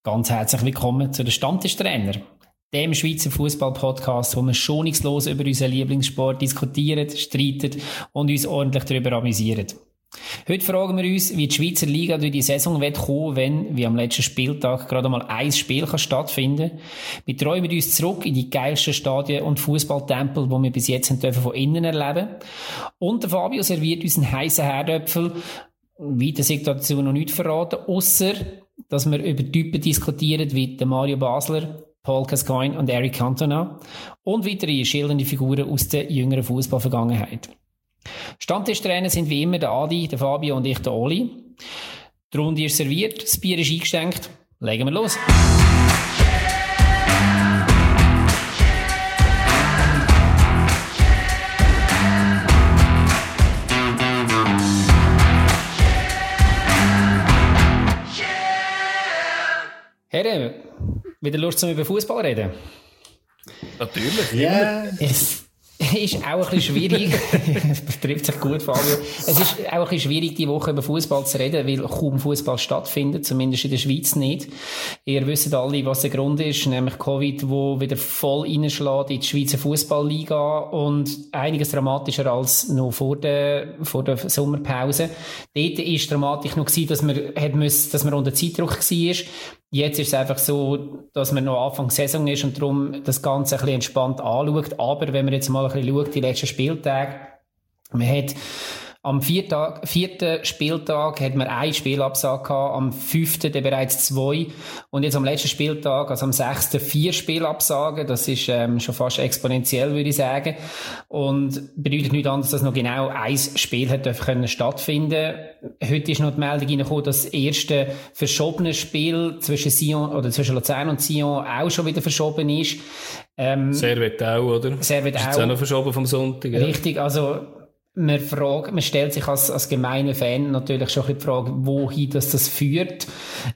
Ganz herzlich willkommen zu den Stammtischtrainer, dem Schweizer Fußball-Podcast, wo wir schonungslos über unseren Lieblingssport diskutieren, streiten und uns ordentlich darüber amüsieren. Heute fragen wir uns, wie die Schweizer Liga durch die Saison kommen, wenn, wie am letzten Spieltag, gerade mal ein Spiel stattfinden kann. Wir träumen uns zurück in die geilsten Stadien und Fußballtempel, die wir bis jetzt von innen erleben. Und der Fabio serviert uns einen heissen Herdöpfel. Weiter sagt dazu noch nichts verraten, ausser dass wir über Typen diskutieren wie der Mario Basler, Paul Gascoigne und Eric Cantona und weitere schildernde Figuren aus der jüngeren Fußballvergangenheit. Stammtischtrainer sind wie immer der Adi, der Fabio und ich, der Oli. Die Runde ist serviert, das Bier ist eingeschenkt. Legen wir los. Herren, wieder Lust zum über Fußball reden? Natürlich. Ja. Es ist auch ein bisschen schwierig. Das trifft sich gut, Fabio. Es ist auch ein bisschen schwierig, die Woche über Fußball zu reden, weil kaum Fußball stattfindet, zumindest in der Schweiz nicht. Ihr wisst alle, was der Grund ist, nämlich Covid, wo wieder voll reinschlägt in die Schweizer Fußballliga und einiges dramatischer als noch vor der Sommerpause. Dort ist dramatisch noch gewesen, dass man unter Zeitdruck war. Jetzt ist es einfach so, dass man noch Anfang Saison ist und darum das Ganze ein bisschen entspannt anschaut. Aber wenn man jetzt mal ein bisschen schaut, die letzten Spieltage, man hat am vierten Spieltag hat man ein Spielabsage gehabt, am 5. dann bereits 2 und jetzt am letzten Spieltag, also am 6. 4 Spielabsagen. Das ist schon fast exponentiell, würde ich sagen. Und bedeutet nichts anderes, dass noch genau ein Spiel hat stattfinden. Heute ist noch die Meldung reingekommen, dass das erste verschobene Spiel zwischen Luzern und Sion auch schon wieder verschoben ist. Servet auch, oder? Servet ist auch. Ist auch noch verschoben vom Sonntag. Ja. Richtig, also man stellt sich als gemeiner Fan natürlich schon ein bisschen die Frage, wohin das führt.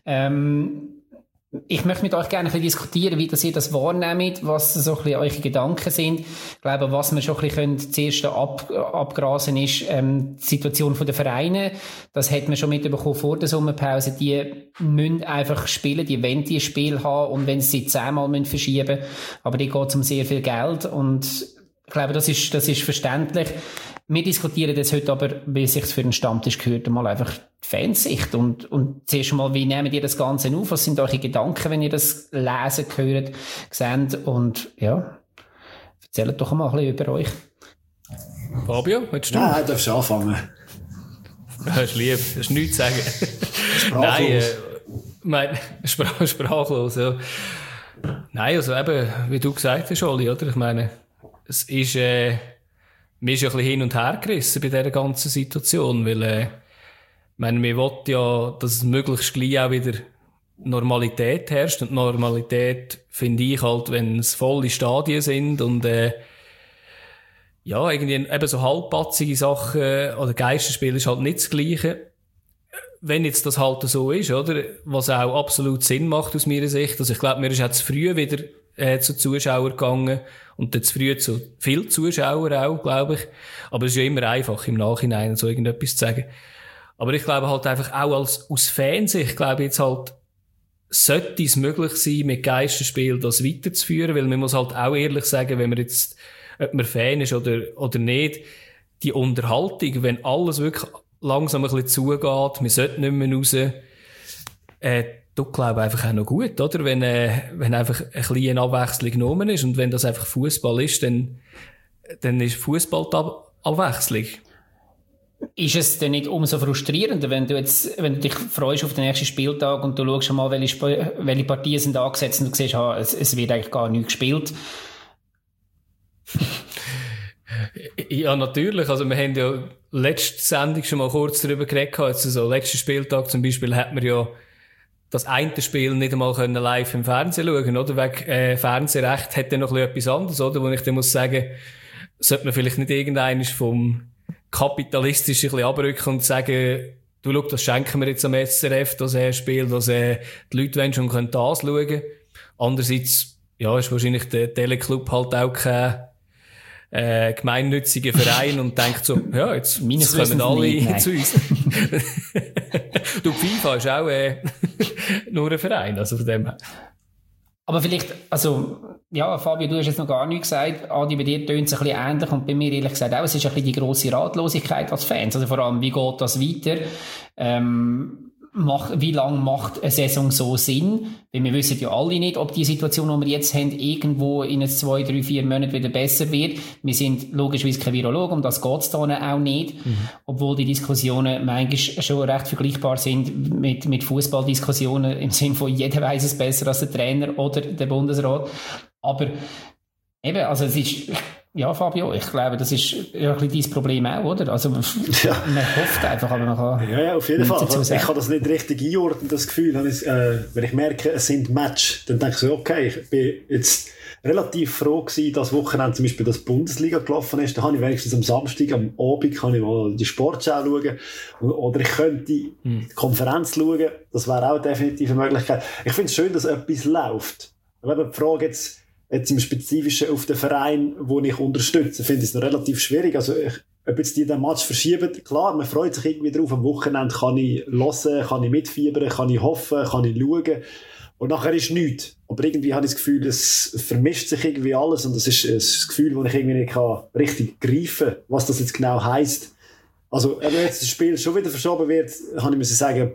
Ich möchte mit euch gerne ein bisschen diskutieren, wie ihr das wahrnehmt, was so ein bisschen eure Gedanken sind. Ich glaube, was wir schon ein bisschen zuerst abgrasen ist, die Situation der Vereine. Das hat man schon mitbekommen vor der Sommerpause. Die müssen einfach spielen, die wollen die Spiel haben und wenn sie 10-mal verschieben müssen. Aber die geht es um sehr viel Geld und ich glaube, das ist verständlich. Wir diskutieren das heute aber, wie es sich für den Stammtisch gehört, mal einfach die Fansicht. Und zuerst mal, wie nehmt ihr das Ganze auf? Was sind eure Gedanken, wenn ihr das lesen, hört, seht? Und ja, erzählt doch mal ein bisschen über euch. Fabio, willst du? Nein, darfst du anfangen. Das ist lieb, das ist nichts zu sagen. Nein, sprachlos, ja. Nein, also eben, wie du gesagt hast, Oli, oder? Ich meine, es ist, mir ist ja ein bisschen hin und her gerissen bei dieser ganzen Situation, weil, wir wollen ja, dass es möglichst gleich auch wieder Normalität herrscht. Und Normalität finde ich halt, wenn es volle Stadien sind und, ja, irgendwie eben so halbpatzige Sachen oder Geisterspiel ist halt nicht das Gleiche. Wenn jetzt das halt so ist, oder? Was auch absolut Sinn macht aus meiner Sicht. Also ich glaube, mir ist auch zu früh wieder zu Zuschauern gegangen und dann zu früh zu viel Zuschauer auch, glaube ich. Aber es ist ja immer einfach im Nachhinein so irgendetwas zu sagen. Aber ich glaube halt einfach auch aus Fansicht, ich glaube jetzt halt, sollte es möglich sein, mit Geisterspiel das weiterzuführen, weil man muss halt auch ehrlich sagen, wenn man jetzt, ob man Fan ist oder nicht, die Unterhaltung, wenn alles wirklich langsam ein bisschen zugeht, man sollte nicht mehr raus, tut, glaube ich, einfach auch noch gut, oder? Wenn einfach eine kleine Abwechslung genommen ist und wenn das einfach Fußball ist, dann ist Fußball die Abwechslung. Ist es denn nicht umso frustrierender, wenn du dich freust auf den nächsten Spieltag und du schaust schon mal, welche Partien sind angesetzt und du siehst, es wird eigentlich gar nicht gespielt? Ja, natürlich. Also, wir haben ja letzte Sendung schon mal kurz darüber geredet. Also, letzten Spieltag zum Beispiel hat man ja das eine Spiel nicht einmal live im Fernsehen schauen, oder? Wegen Fernsehrecht hat dann noch etwas anderes, oder? Wo ich dann muss sagen, sollte man vielleicht nicht irgendeines vom kapitalistisch ein bisschen abrücken und sagen, du schau, das schenken wir jetzt am SRF, das Spiel, dass die Leute wollen schon können das schauen. Andererseits, ja, ist wahrscheinlich der Teleclub halt auch gemeinnützigen Verein und denkt so, ja, jetzt kommen alle zu uns. Du, FIFA ist auch nur ein Verein, also von dem her. Aber vielleicht, also, ja, Fabio, du hast jetzt noch gar nichts gesagt. Adi, bei dir tönt es ein bisschen ähnlich und bei mir ehrlich gesagt auch. Es ist ein bisschen die grosse Ratlosigkeit als Fans. Also vor allem, wie geht das weiter? Wie lange macht eine Saison so Sinn? Weil wir wissen ja alle nicht, ob die Situation, die wir jetzt haben, irgendwo in 2, 3, 4 Monaten wieder besser wird. Wir sind logischerweise kein Virologe, um das geht es da auch nicht. Obwohl die Diskussionen manchmal schon recht vergleichbar sind mit Fußballdiskussionen im Sinne von jeder weiss es besser als der Trainer oder der Bundesrat. Aber eben, also es ist... Ja, Fabio, ich glaube, das ist ja ein bisschen dein Problem auch, oder? Also, man hofft einfach, aber man kann... Ja, auf jeden Fall. Also, ich kann das nicht richtig einordnen, das Gefühl. Wenn ich merke, es sind Matches, dann denke ich so, okay, ich bin jetzt relativ froh gewesen, dass Wochenende zum Beispiel das Bundesliga gelaufen ist. Da habe ich wenigstens am Samstag, am Abend, kann ich mal die Sportschau schauen. Oder ich könnte die Konferenz schauen. Das wäre auch definitiv eine Möglichkeit. Ich finde es schön, dass etwas läuft. Aber die Frage jetzt im Spezifischen auf den Verein, den ich unterstütze, finde ich es noch relativ schwierig. Also, ob jetzt die den Match verschieben, klar, man freut sich irgendwie drauf. Am Wochenende kann ich hören, kann ich mitfiebern, kann ich hoffen, kann ich schauen. Und nachher ist nichts. Aber irgendwie habe ich das Gefühl, es vermischt sich irgendwie alles. Und das ist ein Gefühl, das ich irgendwie nicht richtig greifen kann, was das jetzt genau heisst. Also, wenn jetzt das Spiel schon wieder verschoben wird, kann ich sagen,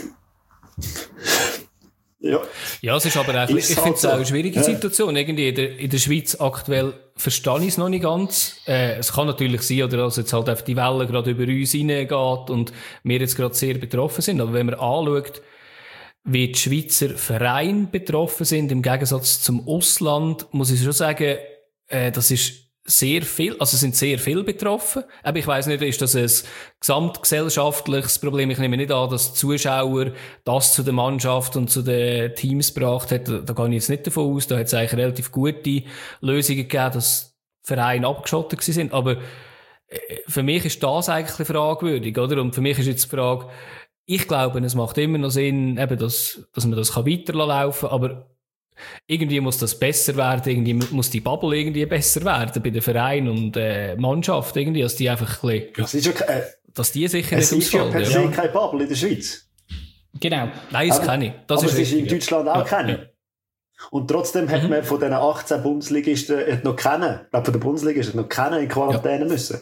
ja, es ist aber auch, ich finde es auch eine schwierige Situation. Irgendwie in der Schweiz aktuell verstehe ich es noch nicht ganz. Es kann natürlich sein, oder dass jetzt halt einfach die Welle gerade über uns hineingeht und wir jetzt gerade sehr betroffen sind. Aber wenn man anschaut, wie die Schweizer Vereine betroffen sind, im Gegensatz zum Ausland, muss ich schon sagen, das ist sehr viel, also sind sehr viel betroffen. Aber ich weiss nicht, ist das ein gesamtgesellschaftliches Problem? Ich nehme nicht an, dass die Zuschauer das zu der Mannschaft und zu den Teams gebracht hat. Da gehe ich jetzt nicht davon aus. Da hat es eigentlich relativ gute Lösungen gegeben, dass Vereine abgeschottet sind. Aber für mich ist das eigentlich fragwürdig, oder? Und für mich ist jetzt die Frage, ich glaube, es macht immer noch Sinn, eben, dass man das weiterlaufen kann, aber irgendwie muss das besser werden, irgendwie muss die Bubble irgendwie besser werden bei den Vereinen und Mannschaft irgendwie, dass die einfach ein bisschen, dass die sicher nicht ausfallen. Es ist ja per se keine Bubble in der Schweiz. Genau. Nein, das kenne ich. Das aber ist es ist in Deutschland auch keine. Ja. Und trotzdem hat man von diesen 18 Bundesligisten noch keinen, ich glaube von der Bundesliga ist noch keinen in Quarantäne müssen.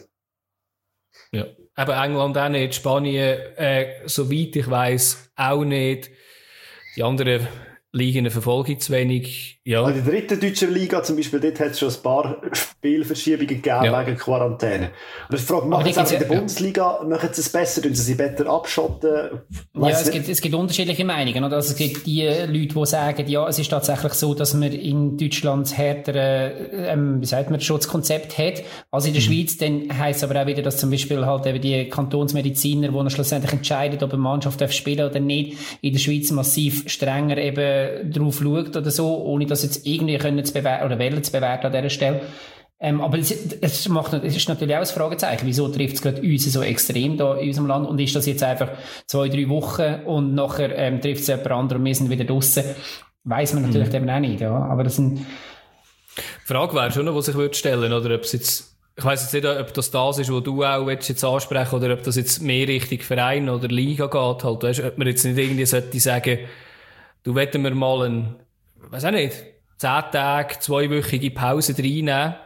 Ja. Aber England auch nicht, Spanien, soweit ich weiss, auch nicht. Die anderen Ligen verfolge ich zu wenig. Ja. In der dritten deutschen Liga zum Beispiel, dort hat es schon ein paar Spielverschiebungen gegeben wegen Quarantäne. Und ich frage, machen sie auch in der Bundesliga, machen sie es besser, tun sie sie besser abschotten? Es gibt unterschiedliche Meinungen. Oder? Also es gibt die Leute, die sagen, ja, es ist tatsächlich so, dass man in Deutschland härtere, Schutzkonzept hat als in der Schweiz. Dann heisst es aber auch wieder, dass zum Beispiel halt eben die Kantonsmediziner, die schlussendlich entscheiden, ob eine Mannschaft spielen darf oder nicht, in der Schweiz massiv strenger eben drauf schaut oder so, ohne das jetzt irgendwie können zu bewerten oder wollen zu bewerten an dieser Stelle. Aber es ist natürlich auch ein Fragezeichen. Wieso trifft es gerade uns so extrem da in unserem Land und ist das jetzt einfach 2, 3 Wochen und nachher trifft es jemand anderes und wir sind wieder draussen? Weiss man natürlich eben auch nicht. Ja. Aber das sind... Die Frage wäre schon noch, was ich stellen würde, oder ob es jetzt, ich weiss jetzt nicht, ob das ist, was du auch jetzt ansprechen willst, oder ob das jetzt mehr Richtung Verein oder Liga geht, halt, weißt, ob man jetzt nicht irgendwie sollte sagen, du wollten wir mal weiss auch nicht, 10 Tage, 2-wöchige Pause reinnehmen.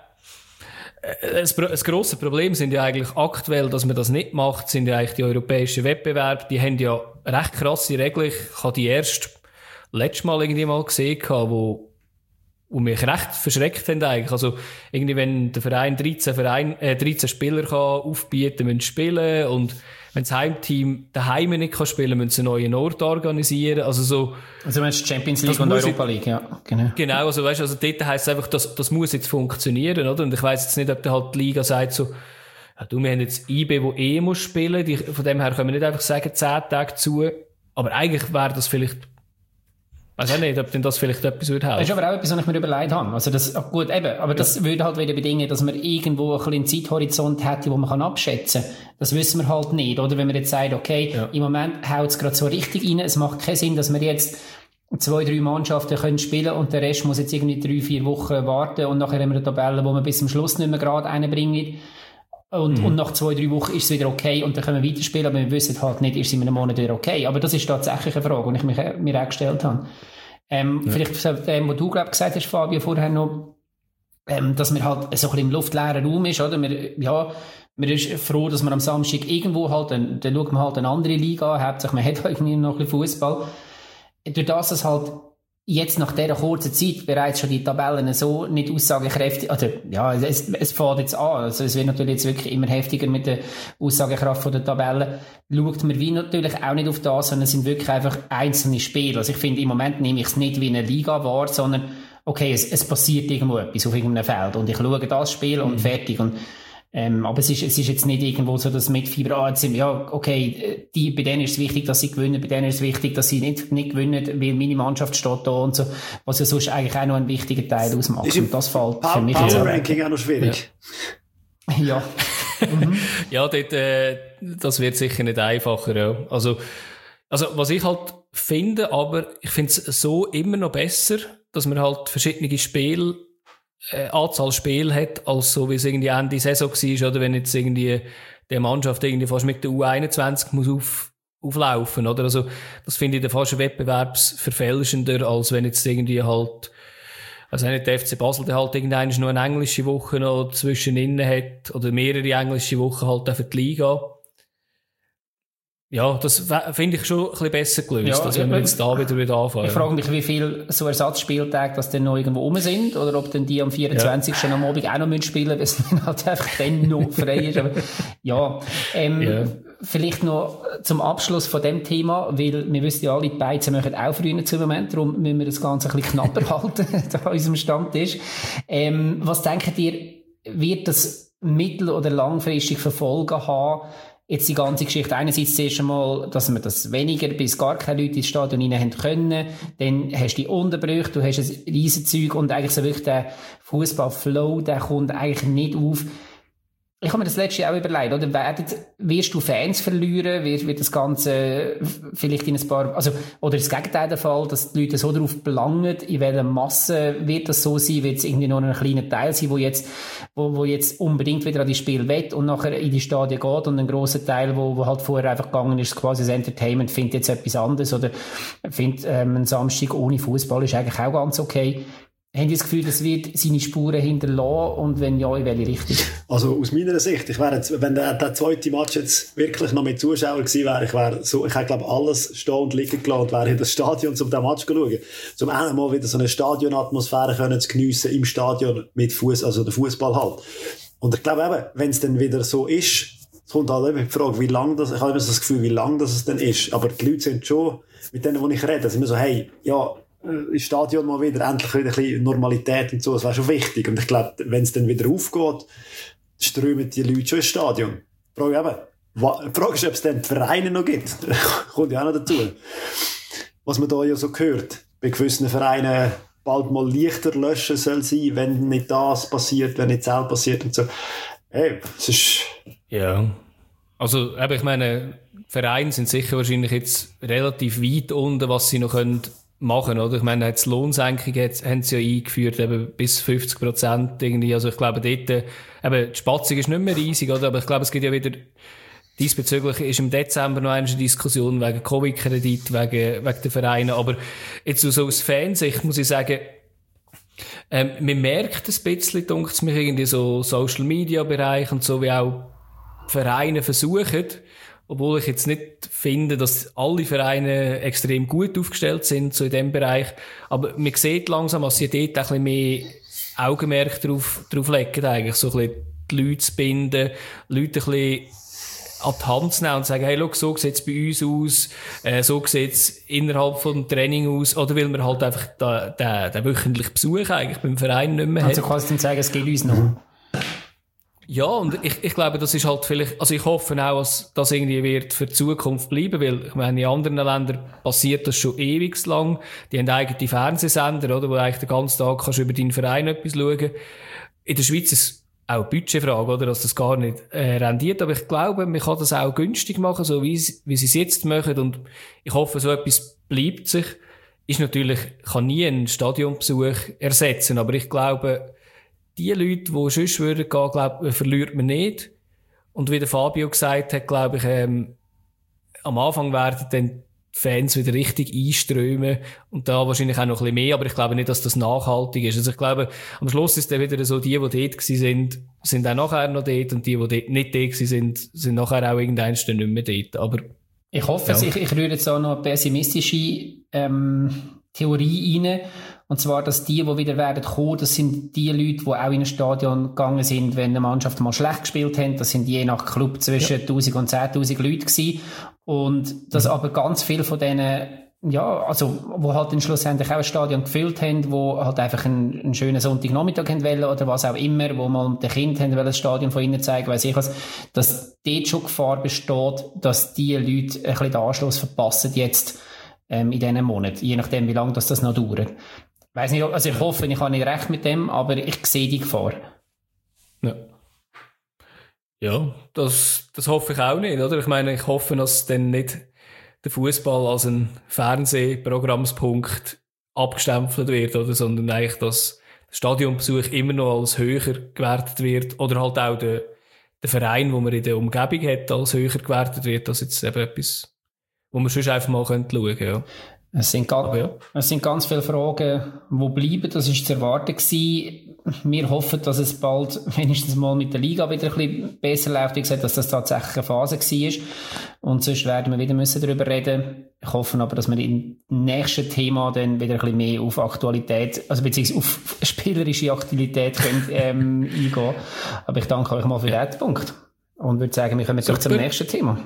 Das grosse Problem sind ja eigentlich aktuell, dass man das nicht macht, sind ja eigentlich die europäischen Wettbewerbe. Die haben ja recht krasse Regeln. Ich habe die erst letztes Mal irgendwie mal gesehen, wo mich recht verschreckt haben eigentlich. Also, irgendwie, wenn der Verein 13 Spieler kann aufbieten, müssen spielen, und wenn das Heimteam daheim nicht kann spielen, müssen sie einen neuen Ort organisieren. Also meinst du Champions League und Europa League, ja. Genau, also weißt du, also dort heisst es einfach, das muss jetzt funktionieren, oder? Und ich weiss jetzt nicht, ob der halt die Liga sagt so, ja, wir haben jetzt IB, wo muss spielen, von dem her können wir nicht einfach sagen, 10 Tage zu. Aber eigentlich wäre das vielleicht, weiß auch nicht, ob denn das vielleicht etwas würde helfen. Das ist aber auch etwas, was ich mir überlegt habe. Also das, gut, eben, aber das würde halt wieder bedingen, dass man irgendwo ein bisschen einen Zeithorizont hätte, wo man abschätzen kann. Das wissen wir halt nicht, oder? Wenn man jetzt sagt, okay, im Moment haut es gerade so richtig rein, es macht keinen Sinn, dass wir jetzt 2-3 Mannschaften können spielen und der Rest muss jetzt irgendwie 3-4 Wochen warten und nachher haben wir eine Tabelle, wo wir bis zum Schluss nicht mehr gerade reinbringen. Und nach 2-3 Wochen ist es wieder okay und dann können wir weiterspielen, aber wir wissen halt nicht, ist es in einem Monat wieder okay. Aber das ist tatsächlich eine Frage, die ich mir auch gestellt habe. Vielleicht was du, glaube gesagt hast, Fabio, vorher noch, dass man halt so ein bisschen im luftleeren Raum ist, oder? Man ist froh, dass man am Samstag irgendwo halt, dann schaut man halt eine andere Liga an, hauptsächlich man hat irgendwie noch ein bisschen Fußball. Durch das es halt jetzt nach dieser kurzen Zeit bereits schon die Tabellen so nicht aussagekräftig, oder, ja, es fährt jetzt an, also es wird natürlich jetzt wirklich immer heftiger mit der Aussagekraft von der Tabellen, schaut man wie natürlich auch nicht auf das, sondern es sind wirklich einfach einzelne Spiele. Also ich finde, im Moment nehme ich es nicht wie eine Liga wahr, sondern okay, es passiert irgendwo etwas auf irgendeinem Feld und ich schaue das Spiel und fertig. Und aber es ist jetzt nicht irgendwo so, dass Mitfieber, bei denen ist es wichtig, dass sie gewinnen, bei denen ist es wichtig, dass sie nicht gewinnen, weil meine Mannschaft steht da und so, was ja sonst eigentlich auch noch einen wichtigen Teil ausmacht. Ist und das fällt für mich Power Ranking auch noch schwierig. Ja. Ja, dort, das wird sicher nicht einfacher, ja. Also, was ich halt finde, aber ich finde es so immer noch besser, dass man halt verschiedene Spiele, Anzahl Spiele hat, als so wie es irgendwie Ende Saison war, oder wenn jetzt irgendwie die Mannschaft irgendwie fast mit der U21 muss auflaufen, oder? Also, das finde ich dann fast wettbewerbsverfälschender, als wenn jetzt irgendwie halt, also nicht der FC Basel, der halt irgendwann noch eine englische Woche noch zwischen innen hat, oder mehrere englische Wochen halt auch für die Liga. Ja, das finde ich schon ein bisschen besser gelöst, als wenn wir jetzt da wieder anfangen. Ich frage mich, wie viele so Ersatzspieltage das denn noch irgendwo rum sind, oder ob dann die am 24. am Abend auch noch spielen müssen, weil es dann halt einfach dann noch frei ist. Aber, vielleicht noch zum Abschluss von dem Thema, weil wir wissen ja alle, die Beizen machen auch früher zum Moment, darum müssen wir das Ganze ein bisschen knapper halten, da an unserem Stammtisch. Was denkt ihr, wird das mittel- oder langfristig Verfolgen haben, jetzt die ganze Geschichte? Einerseits zuerst einmal, dass wir das weniger bis gar keine Leute ins Stadion rein haben können. Dann hast du die Unterbrüche, du hast ein Riesenzeug und eigentlich so wirklich der Fußballflow, der kommt eigentlich nicht auf. Ich habe mir das letzte Jahr auch überlegt, oder? Wirst du Fans verlieren? Wird das Ganze vielleicht in ein paar, oder das Gegenteil der Fall, dass die Leute so darauf belangen, in welcher Masse wird das so sein? Wird es irgendwie nur ein kleiner Teil sein, wo jetzt unbedingt wieder an die Spiel will und nachher in die Stadien geht und ein grosser Teil, wo halt vorher einfach gegangen ist, quasi das Entertainment, findet jetzt etwas anderes oder findet, ein Samstag ohne Fußball ist eigentlich auch ganz okay. Haben Sie das Gefühl, das wird seine Spuren hinterlassen und wenn ja, in welche Richtung? Also aus meiner Sicht, ich wäre jetzt, wenn der zweite Match jetzt wirklich noch mit Zuschauern gewesen wäre, ich hätte glaube alles stehen und liegen gelassen und wäre in das Stadion, um den Match zu schauen. Zum einen mal wieder so eine Stadionatmosphäre können zu geniessen im Stadion mit Fuß, also der Fußball halt. Und ich glaube eben, wenn es dann wieder so ist, es kommt halt eben die Frage, wie lang das, ich habe immer so das Gefühl, wie lang das dann ist. Aber die Leute sind schon, mit denen, die ich rede, sind immer so, hey, ja, ins Stadion mal wieder, endlich wieder ein bisschen Normalität und so, das wäre schon wichtig. Und ich glaube, wenn es dann wieder aufgeht, strömen die Leute schon ins Stadion. Die Frage ist, ob es dann die Vereine noch gibt. Kommt ja auch noch dazu. Was man da ja so hört, bei gewissen Vereinen bald mal Lichter löschen soll sein, wenn nicht das passiert, wenn nicht das passiert und so. Hey, es ist... Ja. Also, ich meine, Vereine sind sicher wahrscheinlich jetzt relativ weit unten, was sie noch können machen, oder? Ich meine, die Lohnsenkung haben sie ja eingeführt, eben bis 50% irgendwie. Also ich glaube, dort, die Spatzung ist nicht mehr riesig, oder? Aber ich glaube, es gibt ja wieder, diesbezüglich ist im Dezember noch eine Diskussion wegen Covid-Kredit, wegen der Vereine. Aber jetzt so aus Fansicht muss ich sagen, man merkt ein bisschen, denkt es mich, irgendwie so Social-Media-Bereich und so, wie auch Vereine versuchen, obwohl ich jetzt nicht finde, dass alle Vereine extrem gut aufgestellt sind, so in diesem Bereich. Aber man sieht langsam, dass sie dort ein bisschen mehr Augenmerk drauf legen, eigentlich. So ein bisschen die Leute zu binden, Leute ein bisschen an die Hand zu nehmen und zu sagen, hey, schau, so sieht es bei uns aus, so sieht es innerhalb vom Training aus, oder weil man halt einfach den wöchentlichen Besuch eigentlich beim Verein nicht mehr hat. Also kannst du dann sagen, es geht uns noch. Ja, und ich glaube, das ist halt vielleicht, also ich hoffe auch, dass das irgendwie wird für die Zukunft bleiben, weil ich meine, in anderen Ländern passiert das schon ewig lang. Die haben eigene Fernsehsender, oder, wo du eigentlich den ganzen Tag kannst über deinen Verein etwas schauen. In der Schweiz ist es auch eine Budgetfrage, oder, dass das gar nicht rendiert, aber ich glaube, man kann das auch günstig machen, so wie sie es jetzt machen, und ich hoffe, so etwas bleibt sich. kann nie einen Stadionbesuch ersetzen, aber ich glaube, die Leute, die sonst würden gehen, verliert man nicht. Und wie der Fabio gesagt hat, glaube ich, am Anfang werden dann die Fans wieder richtig einströmen und da wahrscheinlich auch noch ein bisschen mehr, aber ich glaube nicht, dass das nachhaltig ist. Also ich glaube, am Schluss ist dann wieder so, die dort waren, sind auch nachher noch dort und die dort nicht dort waren, sind nachher auch irgendwann nicht mehr dort. Aber ich hoffe, ich rühre jetzt auch noch eine pessimistische Theorie rein. Und zwar, dass die wieder werden kommen, das sind die Leute, die auch in ein Stadion gegangen sind, wenn eine Mannschaft mal schlecht gespielt hat. Das sind je nach Club zwischen 1000 und 10.000 Leute gewesen. Und dass aber ganz viele von denen, wo halt dann schlussendlich auch ein Stadion gefüllt haben, wo halt einfach einen schönen Sonntagnachmittag haben wollen oder was auch immer, wo mal den Kind haben wollen, das Stadion von innen zeigen, weiss ich was, dass dort schon Gefahr besteht, dass die Leute ein bisschen den Anschluss verpassen jetzt in diesen Monaten, je nachdem, wie lange das noch dauert. Weiss nicht, also ich hoffe, ich habe nicht recht mit dem, aber ich sehe die Gefahr. Ja, das hoffe ich auch nicht, oder? Ich meine, ich hoffe, dass dann nicht der Fußball als ein Fernsehprogrammspunkt abgestempelt wird, oder? Sondern eigentlich, dass der Stadionbesuch immer noch als höher gewertet wird oder halt auch der Verein, wo man in der Umgebung hat, als höher gewertet wird, als jetzt eben etwas, wo man sonst einfach mal schauen könnte, ja. Es sind ganz viele Fragen, die bleiben. Das war zu erwarten gewesen. Wir hoffen, dass es bald wenigstens mal mit der Liga wieder ein bisschen besser läuft. Wie gesagt, dass das tatsächlich eine Phase war. Und sonst werden wir wieder darüber reden. Ich hoffe aber, dass wir im nächsten Thema dann wieder ein bisschen mehr auf Aktualität, also beziehungsweise auf spielerische Aktualität können, eingehen. Aber ich danke euch mal für den Punkt. Und würde sagen, wir kommen jetzt zum nächsten Thema.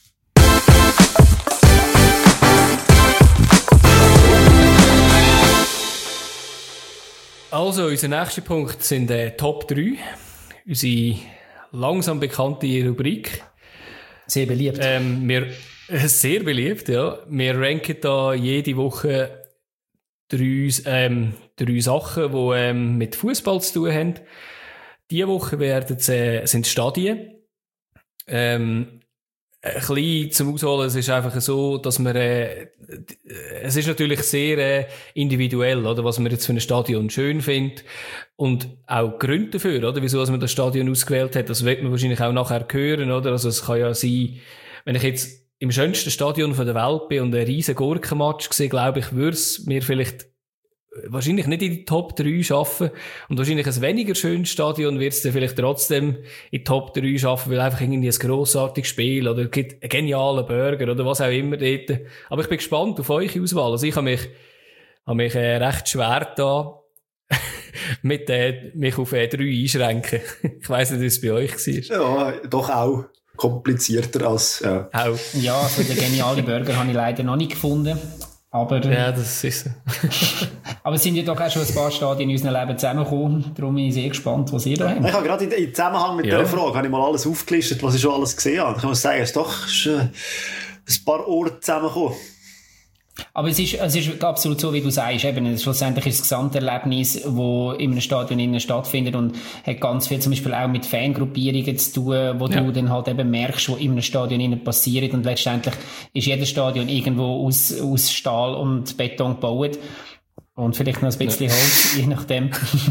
Also, unser nächster Punkt sind Top 3. Unsere langsam bekannte Rubrik. Sehr beliebt. Sehr beliebt, ja. Wir ranken da jede Woche drei Sachen, die mit Fußball zu tun haben. Diese Woche sind Stadien. Ein bisschen zum Ausholen, es ist einfach so, dass man, es ist natürlich sehr individuell, oder, was man jetzt für ein Stadion schön findet und auch Gründe dafür, oder, wieso man das Stadion ausgewählt hat, das wird man wahrscheinlich auch nachher hören, oder, also es kann ja sein, wenn ich jetzt im schönsten Stadion der Welt bin und einen riesen Gurkenmatch sehe, glaube ich, würde es mir vielleicht wahrscheinlich nicht in die Top 3 schaffen und wahrscheinlich ein weniger schönes Stadion wird es dann vielleicht trotzdem in die Top 3 schaffen, weil einfach irgendwie ein grossartiges Spiel oder es gibt einen genialen Burger oder was auch immer dort. Aber ich bin gespannt auf eure Auswahl. Also ich habe mich recht schwer da mit mich auf 3 einschränken. Ich weiss nicht, wie es bei euch war. Ja, doch auch komplizierter als... Auch. Ja, für den genialen Burger habe ich leider noch nicht gefunden. Aber, ja, das ist so. Aber es sind ja doch auch schon ein paar Stadien in unserem Leben zusammengekommen. Darum bin ich sehr gespannt, was ihr da habt. Ich habe gerade in Zusammenhang mit dieser Frage habe ich mal alles aufgelistet, was ich schon alles gesehen habe. Ich muss sagen, es ist doch ein paar Orte zusammengekommen. Aber es ist absolut so, wie du sagst. Eben, schlussendlich ist das Gesamterlebnis, das in einem Stadion stattfindet und hat ganz viel zum Beispiel auch mit Fangruppierungen zu tun, wo du dann halt eben merkst, was in einem Stadion passiert. Und letztendlich ist jedes Stadion irgendwo aus Stahl und Beton gebaut. Und vielleicht noch ein bisschen Holz, je nachdem.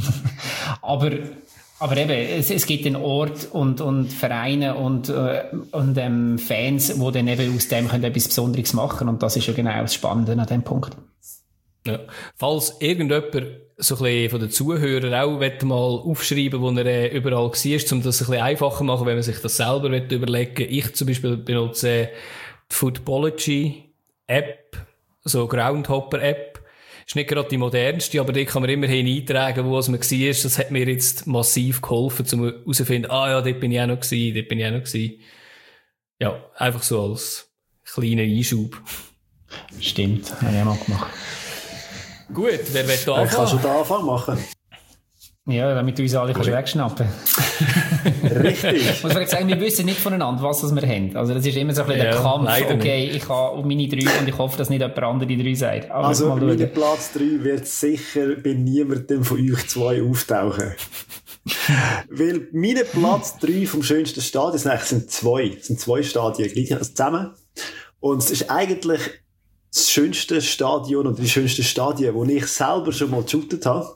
Aber eben, es gibt einen Ort und Vereine und Fans, die dann eben aus dem etwas Besonderes machen können. Und das ist ja genau das Spannende an dem Punkt. Ja. Falls irgendjemand so ein bisschen von den Zuhörern auch mal aufschreiben, wo er überall war, um das ein bisschen einfacher zu machen, wenn man sich das selber überlegen will. Ich zum Beispiel benutze die Footballogy-App, so Groundhopper-App. Ist nicht gerade die modernste, aber die kann man immerhin eintragen, wo man war. Das hat mir jetzt massiv geholfen, um herauszufinden, dort bin ich auch noch gewesen. Ja, einfach so als kleiner Einschub. Stimmt, habe ich auch mal gemacht. Gut, wer will da anfangen? Ich kann schon den Anfang machen. Ja, damit du uns alle wegschnappen kannst. Richtig. Muss man sagen, wir wissen nicht voneinander, was wir haben. Also das ist immer so ein bisschen der Kampf. Okay, nicht. Ich habe meine 3 und ich hoffe, dass nicht jemand andere die 3 sagt. Aber also mein Platz 3 wird sicher bei niemandem von euch 2 auftauchen. Weil mein Platz 3 vom schönsten Stadion sind 2 Stadien gleich zusammen. Und es ist eigentlich das schönste Stadion oder die schönsten Stadien, wo ich selber schon mal geshootet habe.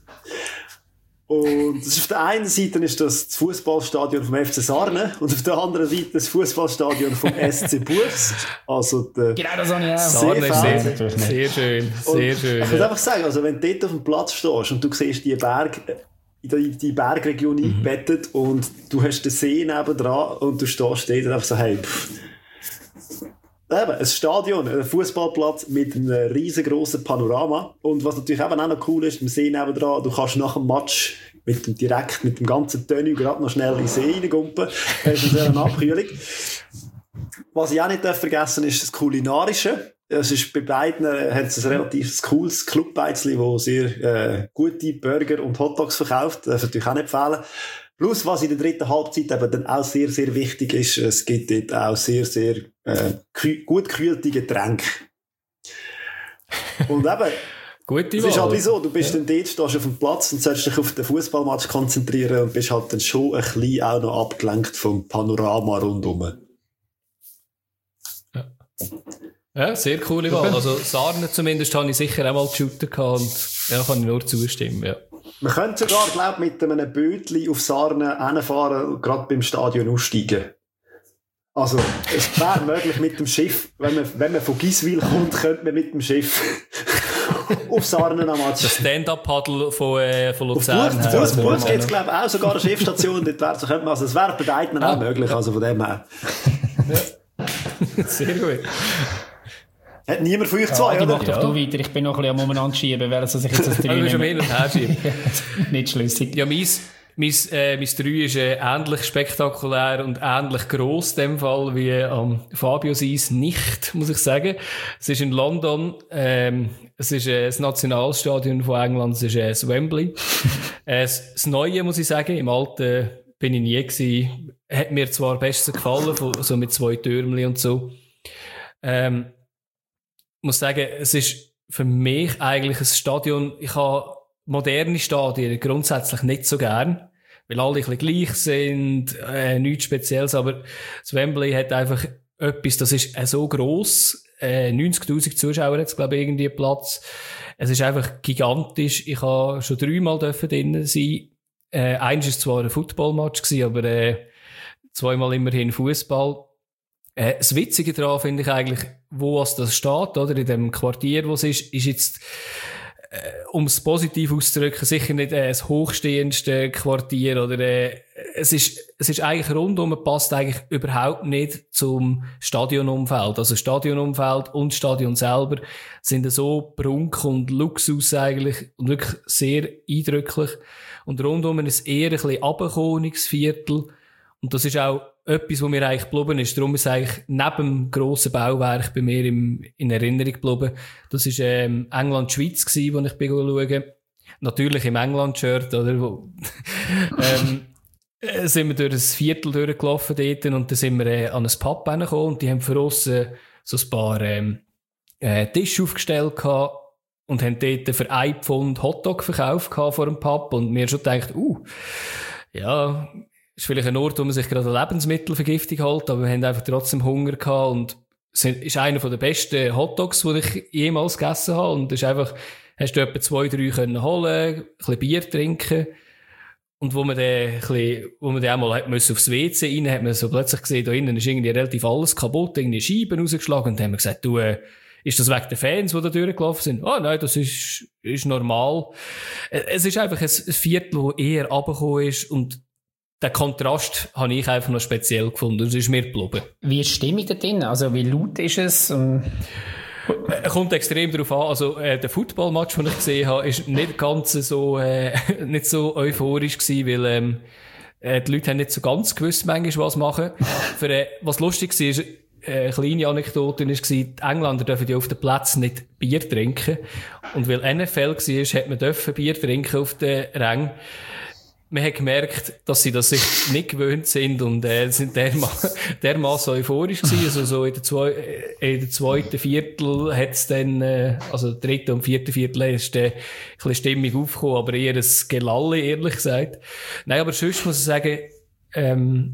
Und das ist auf der einen Seite ist das Fußballstadion vom FC Sarne und auf der anderen Seite das Fußballstadion vom SC Buchs. Also der genau, das habe ich auch. Sarne ist sehr schön, sehr schön. Ich muss einfach sagen, also wenn du dort auf dem Platz stehst und du siehst die Bergregion eingebettet und du hast den See nebendran und du stehst dort und einfach so, hey, eben, ein Stadion, ein Fußballplatz mit einem riesengroßen Panorama. Und was natürlich eben auch noch cool ist, im See nebendran, du kannst nach dem Match mit dem ganzen Tenue gerade noch schnell in den See reingumpen. Das ist eine Abkühlung. Was ich auch nicht vergessen darf, ist das Kulinarische. Es ist bei beiden hat es ein relativ cooles Clubbeizli, wo sehr gute Burger und Hotdogs verkauft. Das darf natürlich auch nicht fehlen. Plus, was in der dritten Halbzeit eben dann auch sehr, sehr wichtig ist, es gibt dort auch sehr, sehr gut gekühlte Getränke. Und eben, gute es ist halt wie so, du bist dann dort, stehst auf dem Platz und sollst dich auf den Fußballmatch konzentrieren und bist halt dann schon ein bisschen auch noch abgelenkt vom Panorama rundum. Ja, sehr coole Wahl. Also Sarne zumindest habe ich sicher auch mal geshootet gehabt und ja, kann ich nur zustimmen, ja. Man könnte sogar, glaube ich, mit einem Bötli auf Sarne hinfahren und gerade beim Stadion aussteigen. Also, es wäre möglich mit dem Schiff, wenn man von Giswil kommt, könnte man mit dem Schiff auf Sarne am Match. Das Stand-Up-Paddle von Luzern. Auf Buchs gibt es, glaube ich, auch sogar eine Schiffsstation. Also, es wäre bei beiden auch möglich, also von dem her. Sehr gut. Hat niemand von euch zwei, oder? oder? Mach doch du weiter. Ich bin noch ein bisschen am Umeinander schieben, weil sich jetzt das 3 schon hin und her schieben. Nicht schlüssig. Ja, mein 3 ist ähnlich spektakulär und ähnlich gross in dem Fall wie Fabio Seis nicht, muss ich sagen. Es ist in London, es ist das Nationalstadion von England, es ist das Wembley. Das Neue, muss ich sagen, im Alten bin ich nie gewesen. Hat mir zwar am besten gefallen, so mit 2 Türmchen und so. Ich muss sagen, es ist für mich eigentlich ein Stadion, ich habe moderne Stadien grundsätzlich nicht so gern, weil alle ein bisschen gleich sind, nichts Spezielles, aber das Wembley hat einfach etwas, das ist so gross, 90'000 Zuschauer hat es, glaube ich, irgendwie Platz. Es ist einfach gigantisch. Ich habe schon 3-mal drinnen sein. Eins war zwar ein Footballmatch gewesen, aber 2-mal immerhin Fußball. Das Witzige daran finde ich eigentlich, wo es das steht, oder? In dem Quartier, wo es ist jetzt, um es positiv auszudrücken, sicher nicht das hochstehendste Quartier, oder, es ist eigentlich rundum, passt eigentlich überhaupt nicht zum Stadionumfeld. Also Stadionumfeld und Stadion selber sind so Prunk und Luxus eigentlich und wirklich sehr eindrücklich. Und rundum ist eher ein bisschen Abendkohnungsviertel. Und das ist auch etwas, was mir eigentlich geblieben ist. Darum ist es eigentlich neben dem grossen Bauwerk bei mir in Erinnerung geblieben. Das war England-Schweiz, wo ich schauen. Natürlich im England-Shirt, oder? Sind wir durch ein Viertel durchgelaufen dort und dann sind wir an ein Pub reingekommen und die haben für uns so ein paar Tische aufgestellt gehabt und haben dort für 1 Pfund Hotdog verkauft vor dem Pub und mir schon gedacht, ja, ist vielleicht ein Ort, wo man sich gerade eine Lebensmittelvergiftung holt, aber wir haben einfach trotzdem Hunger gehabt und es ist einer der besten Hotdogs, die ich jemals gegessen habe und es ist einfach, hast du etwa 2, 3 können holen, ein bisschen Bier trinken und wo man dann auch mal aufs WC rein, hat man so plötzlich gesehen, da innen ist irgendwie relativ alles kaputt, irgendwie Scheiben rausgeschlagen und dann haben wir gesagt, du, ist das wegen den Fans, die da durchgelaufen sind? Nein, das ist normal. Es ist einfach ein Viertel, das eher runtergekommen ist und den Kontrast habe ich einfach noch speziell gefunden. Das ist mir geblieben. Wie ist die Stimmung da drin? Also, wie laut ist es? Kommt extrem darauf an. Also, der Footballmatch, den ich gesehen habe, ist nicht ganz so, nicht so euphorisch gewesen, weil, die Leute haben nicht so ganz gewusst, manchmal was machen. Was lustig war, ist, eine kleine Anekdote war, die Engländer dürfen ja auf den Plätzen nicht Bier trinken. Und weil NFL war, hat man Bier trinken auf den Rängen. Man hat gemerkt, dass sie das sich nicht gewöhnt sind und sind dermassen euphorisch gewesen. Also so in der zweiten Viertel hat es dann, also dritten und vierten Viertel ist ein bisschen Stimmung aufgekommen, aber eher ein Gelalle, ehrlich gesagt. Nein, aber sonst muss ich sagen,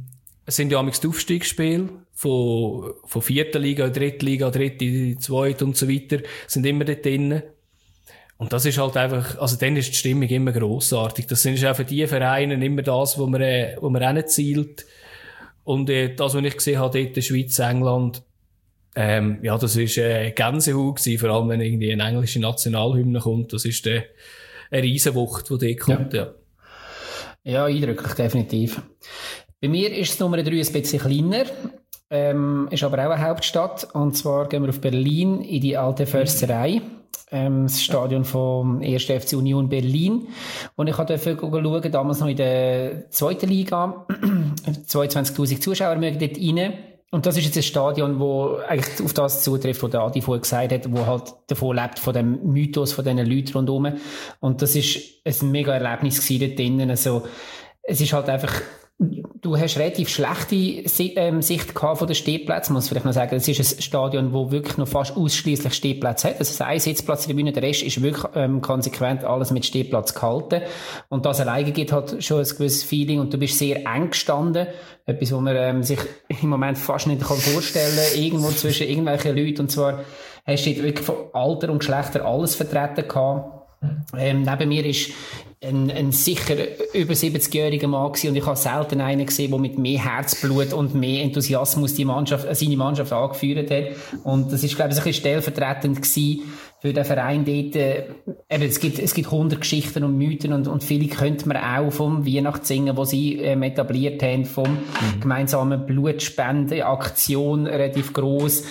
es sind ja amigs die Aufstiegsspiele von 4. Liga, 3. Liga, 3., 2. und so weiter, sind immer dort drin. Und das ist halt einfach, also dann ist die Stimmung immer grossartig. Das ist auch für die Vereine immer das, wo man hinzielt. Und das, was ich gesehen habe, dort in der Schweiz, England, ja, das ist Gänsehaut gewesen, vor allem wenn irgendwie eine englische Nationalhymne kommt. Das ist eine Riesenwucht, die dort kommt, ja. Ja, eindrücklich, definitiv. Bei mir ist es Nummer 3 ein bisschen kleiner, ist aber auch eine Hauptstadt. Und zwar gehen wir auf Berlin in die Alte Försterei. Das Stadion vom 1. FC Union Berlin. Und ich durfte schauen, damals noch in der 2. Liga. 22.000 Zuschauer mögen dort rein. Und das ist jetzt ein Stadion, wo eigentlich auf das zutrifft, was der Adi vorher gesagt hat, wo halt davon lebt, von dem Mythos, von diesen Leuten rundherum. Und das ist ein mega Erlebnis gewesen dort drinnen. Also, es ist halt einfach, du hast relativ schlechte Sicht gehabt von den Stehplätzen, muss ich vielleicht noch sagen. Es ist ein Stadion, wo wirklich noch fast ausschliesslich Stehplätze hat. Also ein Sitzplatz in der Bühne, der Rest ist wirklich konsequent alles mit Stehplatz gehalten. Und das alleine gibt halt schon ein gewisses Feeling und du bist sehr eng gestanden. Etwas, was man sich im Moment fast nicht vorstellen kann, irgendwo zwischen irgendwelchen Leuten. Und zwar hast du wirklich von Alter und Geschlechter alles vertreten gehabt. Neben mir ist ein sicher über 70-jähriger Mann gewesen, und ich habe selten einen gesehen, der mit mehr Herzblut und mehr Enthusiasmus seine Mannschaft angeführt hat. Und das ist, glaube ich, ein bisschen stellvertretend gewesen für den Verein dort. Es gibt 100 Geschichten und Mythen und viele könnte man auch vom Weihnachtssingen, wo sie etabliert haben, vom gemeinsamen Blutspendeaktion relativ gross.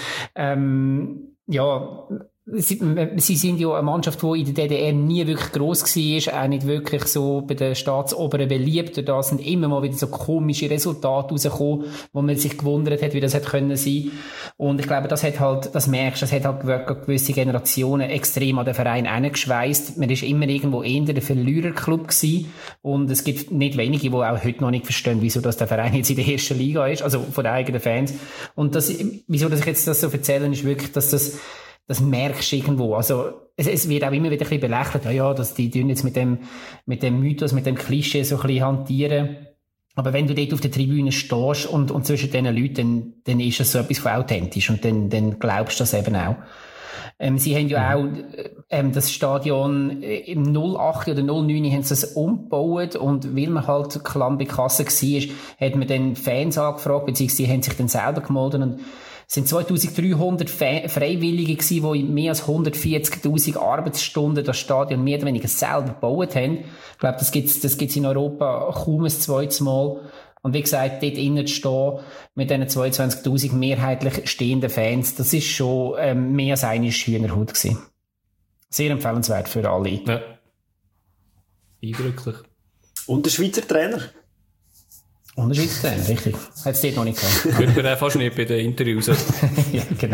Ja, sie sind ja eine Mannschaft, die in der DDR nie wirklich gross war, auch nicht wirklich so bei den Staatsoberen beliebt. Da sind immer mal wieder so komische Resultate rausgekommen, wo man sich gewundert hat, wie das hätte können sein. Und ich glaube, das hat halt gewisse Generationen extrem an den Verein hineingeschweisst. Man ist immer irgendwo eher der Verliererclub gewesen. Und es gibt nicht wenige, die auch heute noch nicht verstehen, wieso das der Verein jetzt in der 1. Liga ist, also von den eigenen Fans. Und wieso ich jetzt das so erzähle, ist wirklich, dass das merkst du irgendwo. Also, es wird auch immer wieder ein bisschen belächelt, ja, dass die jetzt mit dem Mythos, mit dem Klischee so ein bisschen hantieren. Aber wenn du dort auf der Tribüne stehst und zwischen diesen Leuten, dann ist es so etwas von authentisch und dann glaubst du das eben auch. Sie haben ja auch das Stadion im 08 oder 09 haben sie es umgebaut, und weil man halt klamm bei Kasse war, hat man dann Fans angefragt, beziehungsweise sie haben sich dann selber gemeldet, und es sind 2300 Freiwillige gewesen, die in mehr als 140.000 Arbeitsstunden das Stadion mehr oder weniger selber gebaut haben. Ich glaube, das gibt's in Europa kaum ein zweites Mal. Und wie gesagt, dort innen zu stehen, mit diesen 22.000 mehrheitlich stehenden Fans, das ist schon mehr als eine Hühnerhaut gewesen. Sehr empfehlenswert für alle. Ja. Eindrücklich. Und der Schweizer Trainer? Und der Schweizer Trainer, richtig. Hat es dort noch nicht gehabt. Hört man auch fast nicht bei den Interviews. Ja, genau.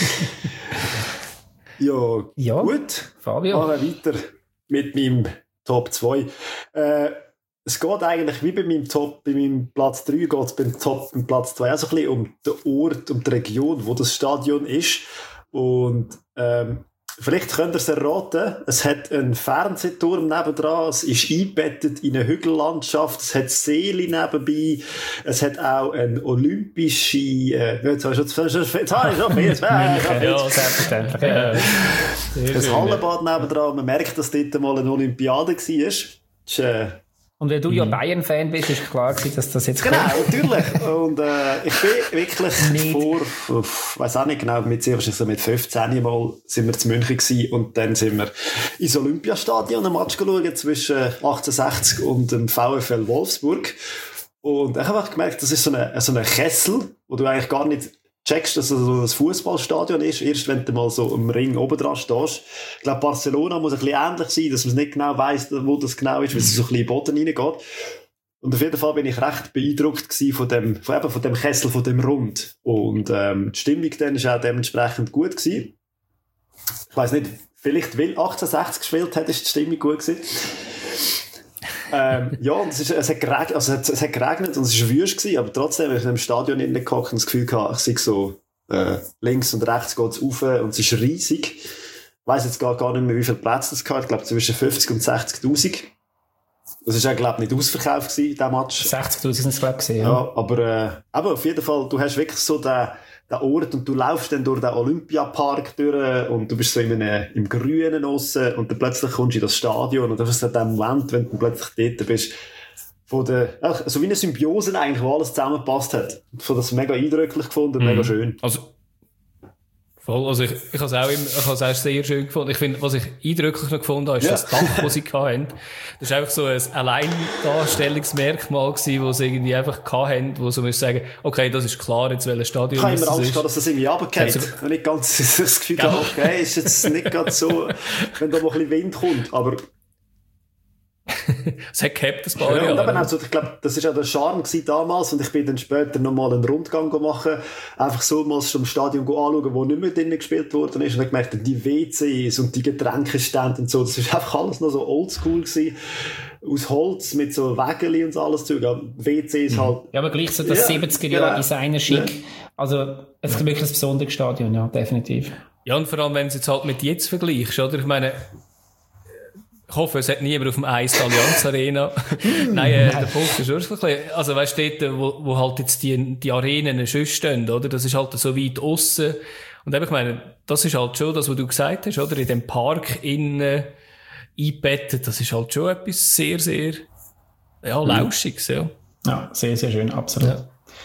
Ja, gut. Fabio. Machen wir weiter mit meinem Top 2. Es geht eigentlich wie bei meinem Platz 3, geht es beim Platz 2 auch so ein bisschen um den Ort, um die Region, wo das Stadion ist. Und vielleicht könnt ihr es erraten, es hat einen Fernsehturm nebendran, es ist eingebettet in eine Hügellandschaft, es hat Seele nebenbei, es hat auch eine olympische, jetzt habe ich schon selbstverständlich. Das Hallenbad nebendran, man merkt, dass dort mal eine Olympiade war. Und wenn du ja Bayern-Fan bist, ist klar gewesen, dass das jetzt kommt. Genau, natürlich. Und ich bin wirklich ich weiss auch nicht genau, mit 15 Mal sind wir zu München gewesen, und dann sind wir ins Olympiastadion ein Match geschaut zwischen 1860 und dem VfL Wolfsburg. Und ich habe gemerkt, das ist so eine Kessel, wo du eigentlich gar nicht checkst, dass es so ein Fußballstadion ist, erst wenn du mal so am Ring oben dran stehst. Ich glaube, Barcelona muss ein bisschen ähnlich sein, dass man nicht genau weiss, wo das genau ist, weil es so ein bisschen in den Boden reingeht. Und auf jeden Fall bin ich recht beeindruckt von dem Kessel, von dem Rund. Und die Stimmung dann war auch dementsprechend gut gewesen. Ich weiss nicht, vielleicht weil 1860 gespielt hat, ist die Stimmung gut gewesen. Ja, und es hat geregnet und es war wüst gewesen, aber trotzdem, ich in dem Stadion gehockt und das Gefühl gehabt, ich sehe so, links und rechts geht es rauf und es ist riesig. Ich weiss jetzt gar nicht mehr, wie viele Plätze das hatte. Ich glaube, zwischen 50 und 60.000. Das ist ja, glaube ich, nicht ausverkauft gewesen, dieser Match. 60'000 sind es, glaube ich, gesehen. Ja, aber auf jeden Fall, du hast wirklich so den Ort und du laufst dann durch den Olympiapark durch und du bist so im Grünen aussen und dann plötzlich kommst du in das Stadion und das ist dann der Moment, wenn du plötzlich dort bist, so wie eine Symbiose eigentlich, wo alles zusammengepasst hat. Ich fand das mega eindrücklich gefunden und mega schön. Also ich habe es auch sehr schön gefunden. Ich finde, was ich eindrücklich noch gefunden habe, ist das Dach, das sie hatten. Das war einfach so ein Alleindarstellungsmerkmal gewesen, wo sie irgendwie einfach hatten, wo sie sagen, okay, das ist klar, jetzt welches Stadion ich habe immer das Angst ist. gehabt, dass das irgendwie runtergeht. Wenn ich ganz das Gefühl habe, okay, ist jetzt nicht gerade so, wenn da mal ein bisschen Wind kommt, aber es hat gehabt, ein paar ja, Jahre. Also, ich glaube, das war ja der Charme damals und ich bin dann später nochmal einen Rundgang machen, einfach so mal zum Stadion anschauen, wo nicht mehr drinnen gespielt worden ist und dann gemerkt, die WCs und die Getränkestände und so, das war einfach alles noch so oldschool gewesen, aus Holz mit so Wägeli und so alles zu. Ja, WCs halt. Ja, aber gleich so das 70er-Jahre-Designer-Schick. Ja. Also, es ist wirklich ein besonderes Stadion, ja, definitiv. Ja, und vor allem, wenn du es jetzt halt mit jetzt vergleichst, oder? Ich meine, ich hoffe, es hat niemand auf dem Eis Allianz Arena. Nein, der Punkt ist wirklich, also weißt du, dort, wo halt jetzt die Arenen schon stehen, oder? Das ist halt so weit aussen. Und eben, ich meine, das ist halt schon das, was du gesagt hast, oder? In dem Park innen eingebettet, das ist halt schon etwas sehr, sehr, ja, Lauschiges, ja. Ja, sehr, sehr schön, absolut.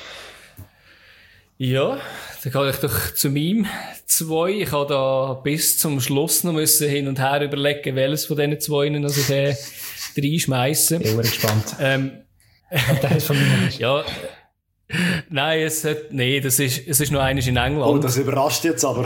Ja, dann gehe ich doch zu meinem 2. Ich habe da bis zum Schluss noch müssen hin und her überlegen, welches von diesen 2 also reinschmeissen. Ich bin gespannt. Das ist von mir nicht. Ja, nein, es ist nur eines in England. Oh, das überrascht jetzt aber.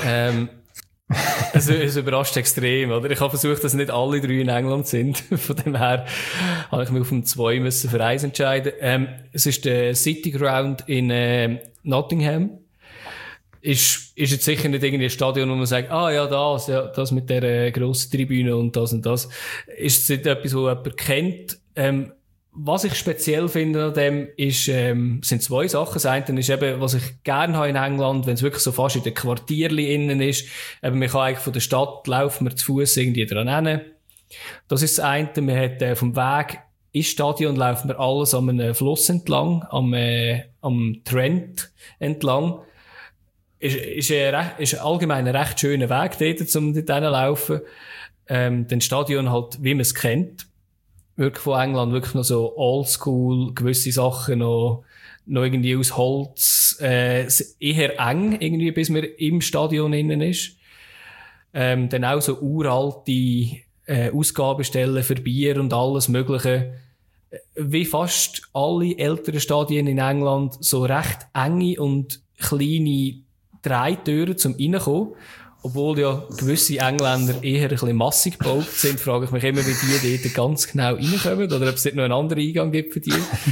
Es überrascht extrem, oder? Ich habe versucht, dass nicht alle 3 in England sind. Von dem her habe ich mich auf dem 2 müssen für eins entscheiden. Es ist der City Ground in Nottingham. Ist jetzt sicher nicht irgendwie ein Stadion, wo man sagt, das mit der grossen Tribüne und das. Ist nicht etwas, wo jemand kennt. Was ich speziell finde an dem sind 2 Sachen. Das eine ist eben, was ich gerne habe in England, wenn es wirklich so fast in den Quartierli innen ist. Eben, man kann eigentlich von der Stadt laufen wir zu Fuß irgendwie dran hin. Das ist das eine. Man hat vom Weg ins Stadion laufen wir alles an einem Fluss entlang, am Trent entlang. Ist allgemein ein recht schöner Weg dort, um dort hinzulaufen. Das Stadion halt, wie man es kennt. Wirklich von England, wirklich noch so oldschool, gewisse Sachen noch irgendwie aus Holz, eher eng, irgendwie, bis man im Stadion innen ist. Dann auch so uralte, Ausgabestellen für Bier und alles Mögliche. Wie fast alle älteren Stadien in England, so recht enge und kleine Drehtüren zum Reinkommen. Obwohl ja gewisse Engländer eher ein bisschen massig gebaut sind, frage ich mich immer, wie die dort ganz genau reinkommen oder ob es dort noch einen anderen Eingang gibt für die.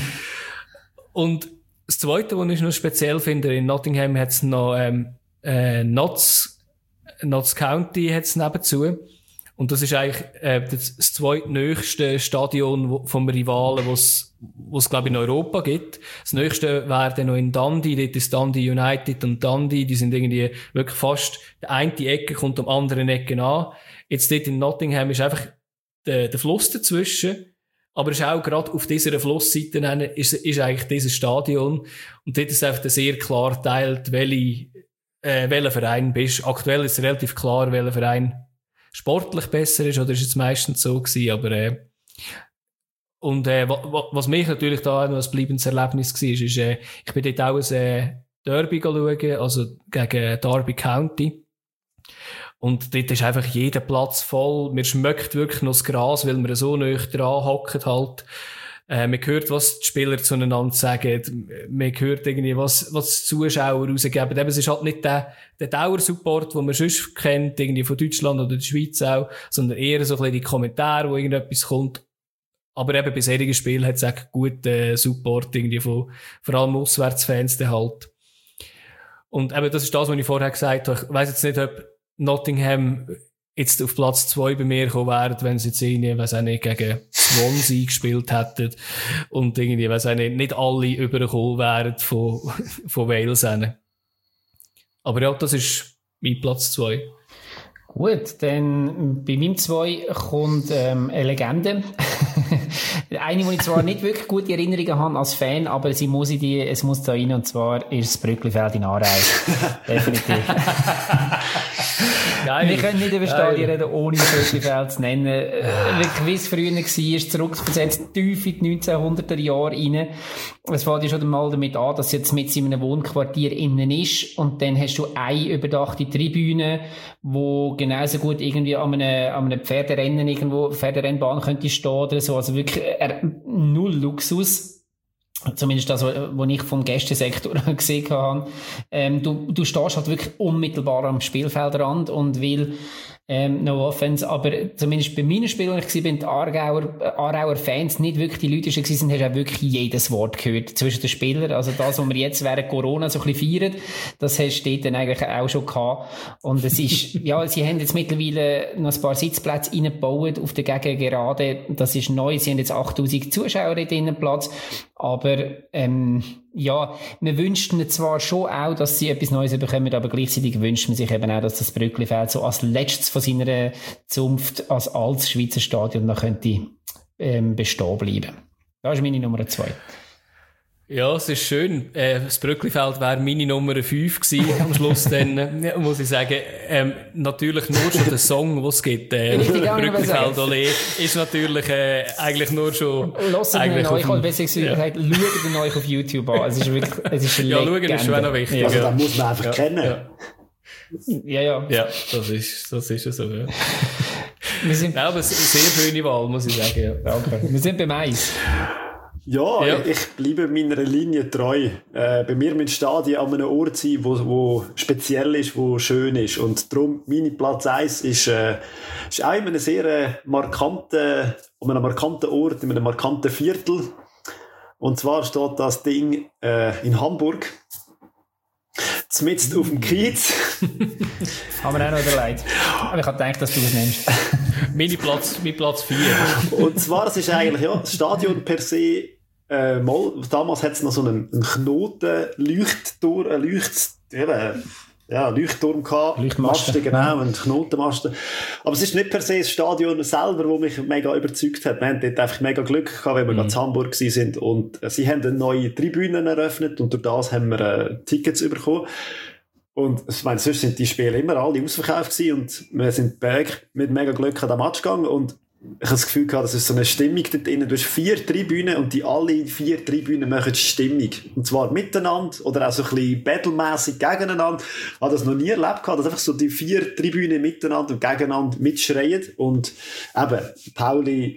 Und das Zweite, was ich noch speziell finde, in Nottingham hat es noch Notts County hat's nebenzu. Und das ist eigentlich das zweitnächste Stadion vom Rivalen, was glaube ich in Europa gibt. Das nächste wäre dann noch in Dundee, dort ist Dundee United und Dundee, die sind irgendwie wirklich fast, die eine Ecke kommt am anderen Ecke an. Jetzt dort in Nottingham ist einfach der Fluss dazwischen, aber es ist auch gerade auf dieser Flussseite ist eigentlich dieses Stadion und dort ist einfach sehr klar geteilt, welcher Verein bist. Aktuell ist es relativ klar, welcher Verein sportlich besser ist, oder ist es meistens so gewesen, aber was mich natürlich da noch ein bleibendes Erlebnis war, ist, ich bin dort auch ein Derby schauen, also gegen Derby County. Und dort ist einfach jeder Platz voll. Mir schmeckt wirklich noch das Gras, weil wir so nah dran hocken halt. Man hört, was die Spieler zueinander sagen. Man hört irgendwie, was die Zuschauer rausgeben. Eben, es ist halt nicht der Dauersupport, den man sonst kennt, irgendwie von Deutschland oder der Schweiz auch, sondern eher so ein bisschen die Kommentare, wo irgendetwas kommt. Aber eben bei solchen Spielen hat es auch guten Support irgendwie von vor allem Auswärtsfans dann halt. Und eben, das ist das, was ich vorher gesagt habe. Ich weiss jetzt nicht, ob Nottingham jetzt auf Platz 2 bei mir gekommen wären, wenn sie jetzt irgendwie, weiss auch nicht, gegen Swansea gespielt hätten und irgendwie, weiss auch nicht alle übergekommen wären von Wales hin. Aber ja, das ist mein Platz 2. Gut, dann bei meinem 2 kommt eine Legende. Eine, die ich zwar nicht wirklich gute Erinnerungen habe als Fan, aber es muss da rein, und zwar ist das Brücklifeld in Aarau. Definitiv. Geil. Wir können nicht über Stadien reden, ohne das Brücklifeld zu nennen. Wirklich, wie es früher war, zurückversetzt tief in die 1900er Jahre rein. Es fängt ja schon mal damit an, dass es jetzt mit in einem Wohnquartier innen ist, und dann hast du eine überdachte Tribüne, wo genauso gut irgendwie an einem Pferderennen irgendwo, Pferderennbahn könnte stehen oder so. Also wirklich null Luxus. Zumindest das, was ich vom Gästesektor gesehen habe. Du stehst halt wirklich unmittelbar am Spielfeldrand, und weil no offense, aber zumindest bei meinen Spielen, als ich war, die Aarauer Fans nicht wirklich die Leute waren, hast du auch wirklich jedes Wort gehört zwischen den Spielern. Also das, was wir jetzt während Corona so ein bisschen feiern, das hast du dort dann eigentlich auch schon gehabt. Und es ist, ja, sie haben jetzt mittlerweile noch ein paar Sitzplätze reingebaut auf der Gegengerade. Das ist neu. Sie haben jetzt 8000 Zuschauer in den Platz. Aber, ja, wir wünschten zwar schon auch, dass sie etwas Neues bekommen, aber gleichzeitig wünscht man sich eben auch, dass das Brücklifeld so als letztes von seiner Zunft als altes Schweizer Stadion noch könnte bestehen bleiben. Das ist meine Nummer 2. Ja, es ist schön. Das Brücklifeld wäre meine Nummer 5 gewesen am Schluss. Dann muss ich sagen, natürlich nur schon der Song, den es gibt, Brücklifeld Olé, ist natürlich eigentlich nur schon... Lassen wir euch, oder besser gesagt, schaut euch auf YouTube an. Es ist wirklich, es ist ja, schauen ist schon noch wichtig. Ja. Also, da muss man einfach kennen. Ja. Ja, das ist ja so, ja. Ja, aber es ist eine sehr schöne Wahl, muss ich sagen. Ja. Danke. Wir sind beim Eis. Ja, ich bleibe meiner Linie treu. Bei mir müssen Stadien an einem Ort sein, wo speziell ist, wo schön ist. Und darum, meine Platz 1 ist auch in einem sehr markanten Ort, in einem markanten Viertel. Und zwar steht das Ding in Hamburg. Zumindest auf dem Kiez. Haben wir auch noch überlegt. Aber ich habe gedacht, dass du das nimmst. Mein Platz 4. Und zwar, es ist eigentlich, ja, das Stadion per se, damals hat es noch so einen Knoten-Leuchtturm, Leuchtturm gehabt. Leuchtmasten. Genau, einen Knotenmasten. Aber es ist nicht per se das Stadion selber, das mich mega überzeugt hat. Wir haben dort einfach mega Glück gehabt, weil wir in Hamburg waren. Und sie haben eine neue Tribüne eröffnet, und durch das haben wir Tickets bekommen. Und ich meine, sonst sind die Spiele immer alle ausverkauft gewesen, und wir sind mit mega Glück an den Match gegangen, und ich habe das Gefühl gehabt, das ist so eine Stimmung dort drin. Du hast 4 Tribünen, und alle 4 Tribünen machen Stimmung. Und zwar miteinander oder auch so ein bisschen battlemässig gegeneinander. Ich habe das noch nie erlebt gehabt, dass einfach so die 4 Tribünen miteinander und gegeneinander mitschreien. Und eben, Pauli,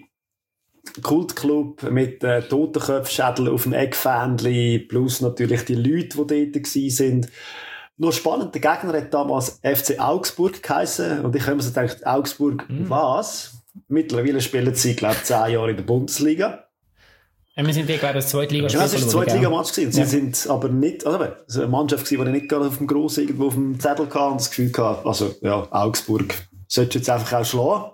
Kultclub mit Totenköpfschädel auf dem Eckfähnchen, plus natürlich die Leute, die dort waren. Noch spannend, der Gegner hat damals FC Augsburg geheissen, und ich habe mir so gedacht, Augsburg, was? Mittlerweile spielen sie, glaube ich, 10 Jahre in der Bundesliga. Wir sind wegen das Zweitligaspiel. Ja, das war das Zweitligamatch gewesen. Sie sind aber nicht, also eine Mannschaft gewesen, die nicht gerade auf dem Grossen irgendwo auf dem Zettel hatte und das Gefühl hatte, also, ja, Augsburg sollte jetzt einfach auch schlagen.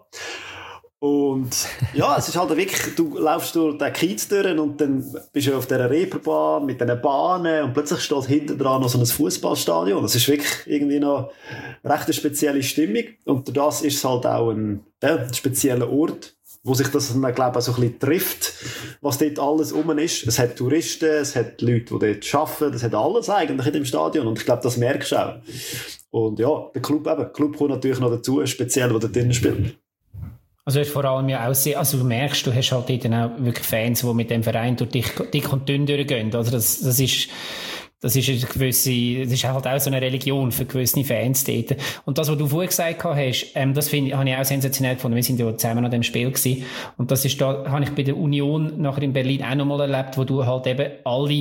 Und ja, es ist halt wirklich, du laufst durch den Kiez durch, und dann bist du auf dieser Reeperbahn mit diesen Bahnen, und plötzlich steht hinten dran noch so ein Fußballstadion. Das ist wirklich irgendwie noch recht eine spezielle Stimmung, und durch das ist es halt auch ein spezieller Ort, wo sich das dann, glaube ich, so ein bisschen trifft, was dort alles rum ist. Es hat Touristen, es hat Leute, die dort arbeiten, es hat alles eigentlich in dem Stadion, und ich glaube, das merkst du auch. Und ja, der Club kommt natürlich noch dazu, speziell, der dort drinnen spielt. Also du hast vor allem ja auch sehr, also du merkst, du hast halt dort dann auch wirklich Fans, die mit dem Verein durch dick und dünn durchgehen. Also das ist eine gewisse, das ist halt auch so eine Religion für gewisse Fans dort. Und das, was du vorher gesagt hast, das habe ich auch sensationell gefunden. Wir sind ja zusammen an dem Spiel gewesen. Und das ist da, habe ich bei der Union nachher in Berlin auch nochmal erlebt, wo du halt eben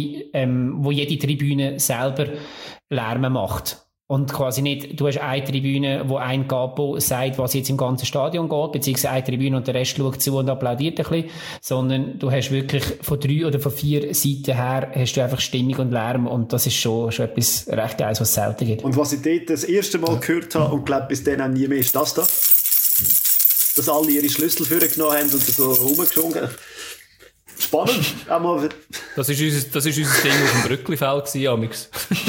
wo jede Tribüne selber Lärm macht. Und quasi nicht, du hast eine Tribüne, wo ein Capo sagt, was jetzt im ganzen Stadion geht, beziehungsweise eine Tribüne und der Rest schaut zu und applaudiert ein bisschen, sondern du hast wirklich von 3 oder von 4 Seiten her hast du einfach Stimmung und Lärm, und das ist schon etwas recht Geiles, was es selten gibt. Und was ich dort das erste Mal gehört habe und glaube bis dann auch nie mehr, ist das da. Dass alle ihre Schlüssel vorgenommen haben und so rumgeschwungen. Spannend. Das ist unser Ding auf dem Brücklifeld gewesen, Amix.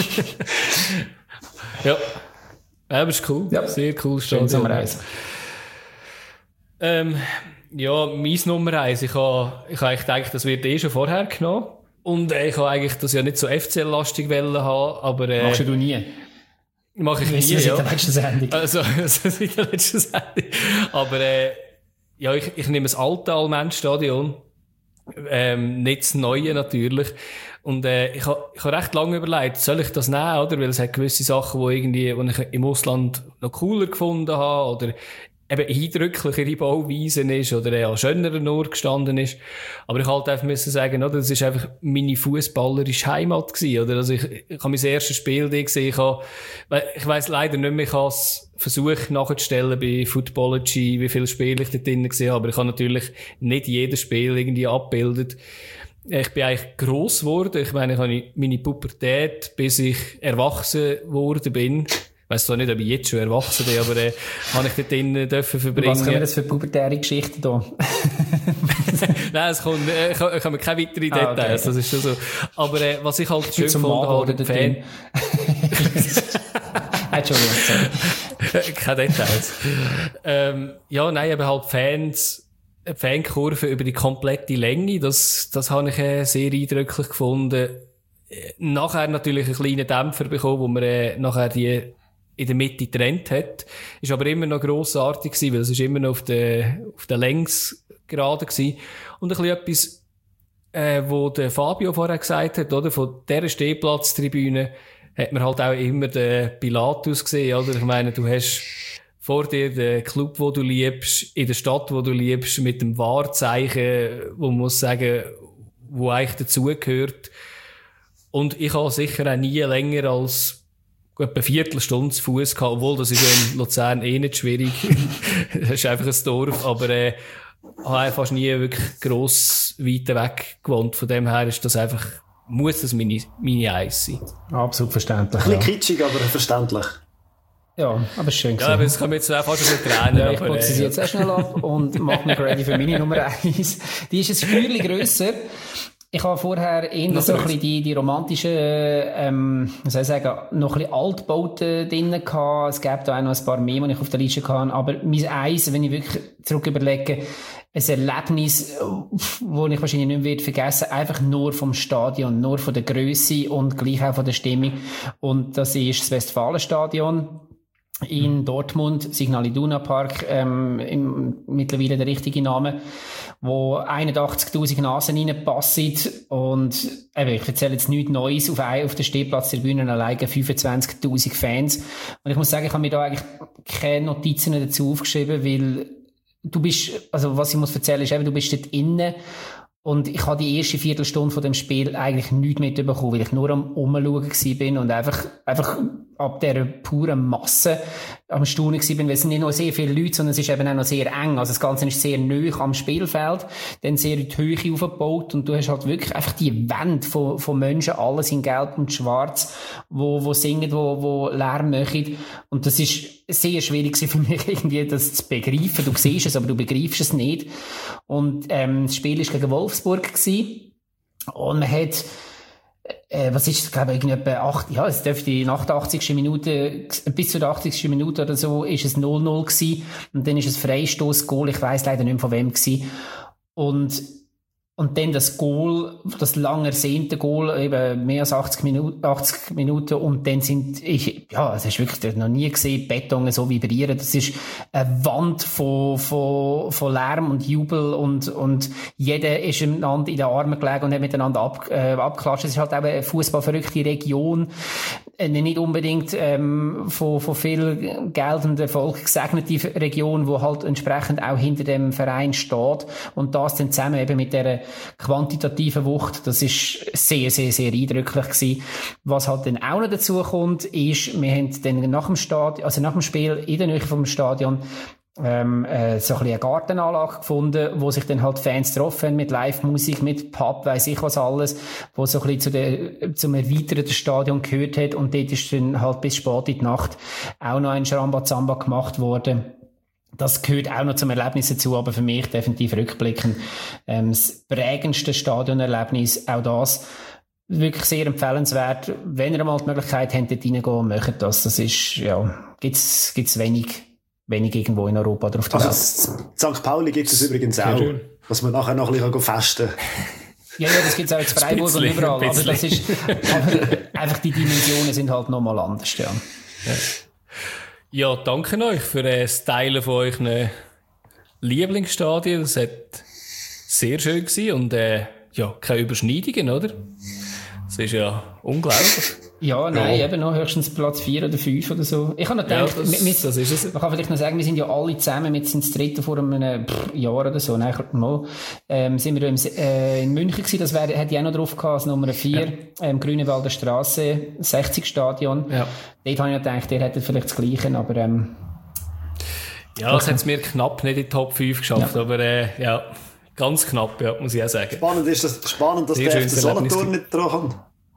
Ja, aber ist cool. Ja. Sehr cool Stadion. Ja, mein Nummer 1. Ich habe eigentlich gedacht, das wird schon vorher genommen. Und ich habe eigentlich das ja nicht so FCL-lastig haben, aber... Machst du nie? Mache ich nie, ja. Seit der letzten Sendung. Also seit der letzten Sendung. Aber ja, ich nehme das alte Allmend-Stadion. Nicht das neue natürlich. Und ich habe recht lange überlegt, soll ich das nehmen, oder? Weil es hat gewisse Sachen, wo ich im Ausland noch cooler gefunden habe, oder eben eindrücklichere Bauweisen ist, oder an schöneren Ort gestanden ist. Aber ich halt einfach müssen sagen, oder? Das ist einfach meine fußballerische Heimat gewesen, oder? Also ich habe mein erstes Spiel gesehen, ich weiss leider nicht mehr, ich habe es versucht nachzustellen bei Footballogy, wie viele Spiele ich dort drin gesehen habe, aber ich habe natürlich nicht jedes Spiel irgendwie abgebildet. Ich bin eigentlich gross geworden. Ich meine, ich habe meine Pubertät, bis ich erwachsen geworden bin. Ich weiss zwar nicht, ob ich jetzt schon erwachsen bin, aber habe ich dort drinnen dürfen verbringen. Was können wir das für pubertäre Geschichten da? Nein, es kommen keine weiteren Details, okay. Das ist schon so. Aber was ich halt schön gefunden habe, der Fan... Keine Details. Ja, nein, aber halt Fankurve über die komplette Länge, das habe ich sehr eindrücklich gefunden. Nachher natürlich einen kleinen Dämpfer bekommen, wo man nachher die in der Mitte getrennt hat. Ist aber immer noch grossartig gewesen, weil es ist immer noch auf der Längsgraden gewesen. Und ein bisschen etwas, wo der Fabio vorher gesagt hat, oder? Von dieser Stehplatztribüne hat man halt auch immer den Pilatus gesehen, oder? Ich meine, du hast vor dir den Club, wo du liebst, in der Stadt, wo du liebst, mit dem Wahrzeichen, wo man muss sagen, wo eigentlich dazugehört. Und ich habe sicher auch nie länger als etwa eine Viertelstunde zu Fuß gehabt, obwohl das ist ja in Luzern nicht schwierig. Das ist einfach ein Dorf, aber habe fast nie wirklich gross weit weg gewohnt. Von dem her ist das einfach, muss das meine Eis sein. Absolut verständlich. Ein bisschen kitschig, aber verständlich. Ja, aber schön gewesen. Ja, aber es kann mir jetzt auch fast ein bisschen tränen. Ja, ich putze sie jetzt auch schnell ab und mache mich ready für meine Nummer 1. Die ist ein Stückchen grösser. Ich habe vorher eher so ein bisschen die romantischen, was soll ich sagen, noch ein bisschen Altbauten drinnen gehabt. Es gab da auch noch ein paar mehr, die ich auf der Liste hatte. Aber mein Eis, wenn ich wirklich zurück überlege, ein Erlebnis, das ich wahrscheinlich nicht mehr vergessen werde, einfach nur vom Stadion, nur von der Grösse und gleich auch von der Stimmung. Und das ist das Westfalenstadion in Dortmund, Signal Iduna Park, mittlerweile der richtige Name, wo 81.000 Nasen reinpassen und ich erzähle jetzt nichts Neues, auf der Stehplatztribüne alleine 25.000 Fans. Und ich muss sagen, ich habe mir da eigentlich keine Notizen dazu aufgeschrieben, weil du bist, also was ich muss erzählen ist eben, du bist dort innen. Und ich habe die erste Viertelstunde von dem Spiel eigentlich nichts mitbekommen, weil ich nur am Umschauen bin und einfach ab dieser puren Masse am Staunen bin, weil es sind nicht nur sehr viele Leute, sondern es ist eben auch noch sehr eng. Also das Ganze ist sehr nahe am Spielfeld, dann sehr in die Höhe aufgebaut und du hast halt wirklich einfach die Wände von Menschen, alles in Gelb und Schwarz, wo singen, wo Lärm machen. Und das ist sehr schwierig für mich irgendwie, das zu begreifen. Du siehst es, aber du begreifst es nicht. Und das Spiel war gegen Wolfsburg gewesen. Und man hat was ist, glaube ich, es dürfte nach der 80. Minute, bis zu der 80. Minute oder so, ist es 0-0 gewesen. Und dann ist es Freistoß-Goal, ich weiss leider nicht mehr von wem gewesen. Und dann das Goal, das lang ersehnte Goal, eben mehr als 80 Minuten, und dann es ist wirklich noch nie gesehen, Beton so vibrieren. Das ist eine Wand von Lärm und Jubel und jeder ist miteinander in den Armen gelegen und hat miteinander abgeklatscht. Es ist halt auch eine fußballverrückte Region, nicht unbedingt von viel Geld und Erfolg gesegnete Region, wo halt entsprechend auch hinter dem Verein steht, und das dann zusammen eben mit der quantitativen Wucht, das ist sehr, sehr, sehr eindrücklich gewesen. Was halt dann auch noch dazu kommt, ist, wir haben dann nach dem Spiel in der Nähe vom Stadion so ein bisschen eine Gartenanlage gefunden, wo sich dann halt Fans getroffen haben mit Live-Musik, mit Pub, weiss ich was alles, wo so ein bisschen zum erweiterten Stadion gehört hat, und dort ist dann halt bis spät in die Nacht auch noch ein Schramba-Zamba gemacht worden. Das gehört auch noch zum Erlebnis dazu, aber für mich definitiv rückblickend das prägendste Stadionerlebnis, auch das wirklich sehr empfehlenswert. Wenn ihr mal die Möglichkeit habt, dort reingehen, macht das. Das ist, ja, gibt's wenig wenig irgendwo in Europa oder auf der Welt. St. Pauli gibt es übrigens auch, schön. dass man nachher noch ein bisschen festen kann. Ja, das gibt es auch in Freiburg und überall. Aber das ist, einfach die Dimensionen sind halt nochmal anders, ja. Ja, danke euch für das Teilen von euren Lieblingsstadien. Das hat sehr schön gewesen und, ja, keine Überschneidungen, oder? Das ist ja unglaublich. Ja, nein, eben noch höchstens Platz 4 oder 5 oder so. Ich habe noch gedacht, das ist es. Man kann vielleicht noch sagen, wir sind ja alle zusammen, wir sind das dritte vor einem Jahr oder so, nein, mal, sind wir in München gewesen, das hätte ich auch noch drauf gehabt, als Nummer 4, Grünewalder Straße, 60 Stadion. Ja. Dort habe ich noch gedacht, der hätte vielleicht das Gleiche, aber, ja, das hat es mir knapp nicht in die Top 5 geschafft, aber, ja, ganz knapp, ja, muss ich auch sagen. Spannend, dass der FC Solothurn nicht dran kommt.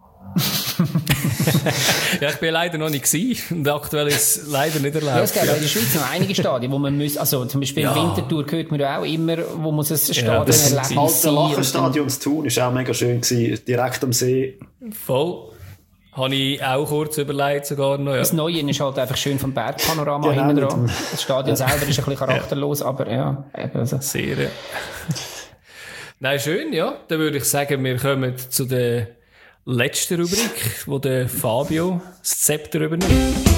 Ja, ich bin leider noch nicht gewesen und aktuell ist es leider nicht erlaubt. Ja, es gibt in der Schweiz noch einige Stadien, wo man muss, also zum Beispiel Winterthur hört man ja auch immer, wo muss ein Stadion erleben. Das alte Lachenstadion zu Thun war auch mega schön gewesen, direkt am See. Voll. Habe ich auch kurz überlegt sogar noch, ja. Das Neue ist halt einfach schön vom Bergpanorama hinten dran. Das Stadion selber ist ein bisschen charakterlos, aber ja. Also. Sehr, ja. Nein, schön, ja. Dann würde ich sagen, wir kommen zu der letzte Rubrik, wo der Fabio das Zepter übernimmt.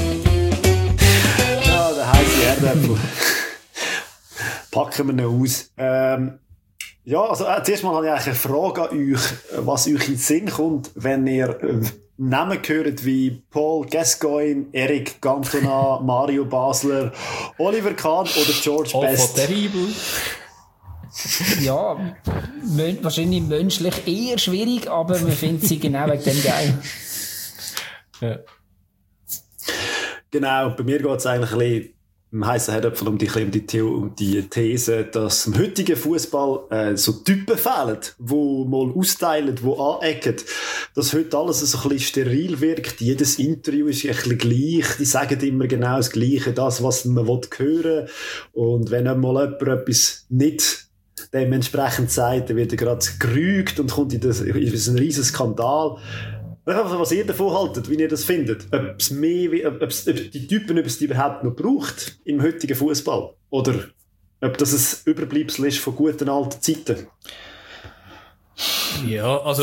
Ja, der heisse Erdäpfel. Packen wir ihn aus. Ja, also zuerst mal habe ich eigentlich eine Frage an euch, was euch in den Sinn kommt, wenn ihr Namen hört wie Paul Gascoigne, Eric Cantona, Mario Basler, Oliver Kahn oder George Best. Terrible. Ja, wahrscheinlich menschlich eher schwierig, aber man findet sie genau wegen dem geil. Ja. Genau, bei mir geht es eigentlich ein bisschen im heissen Herdöpfel um die These, dass im heutigen Fußball so Typen fehlen, die mal austeilen, die anecken. Dass heute alles so ein bisschen steril wirkt. Jedes Interview ist ein bisschen gleich. Die sagen immer genau das Gleiche, das, was man hören will. Und wenn einmal jemand etwas nicht dementsprechend sagt, dann wird er gerade gerügt und kommt in einen riesen Skandal. Was ihr davon haltet, wie ihr das findet. Ob die Typen, ob es die überhaupt noch braucht im heutigen Fußball. Oder ob das ein Überbleibsel ist von guten alten Zeiten. Ja, also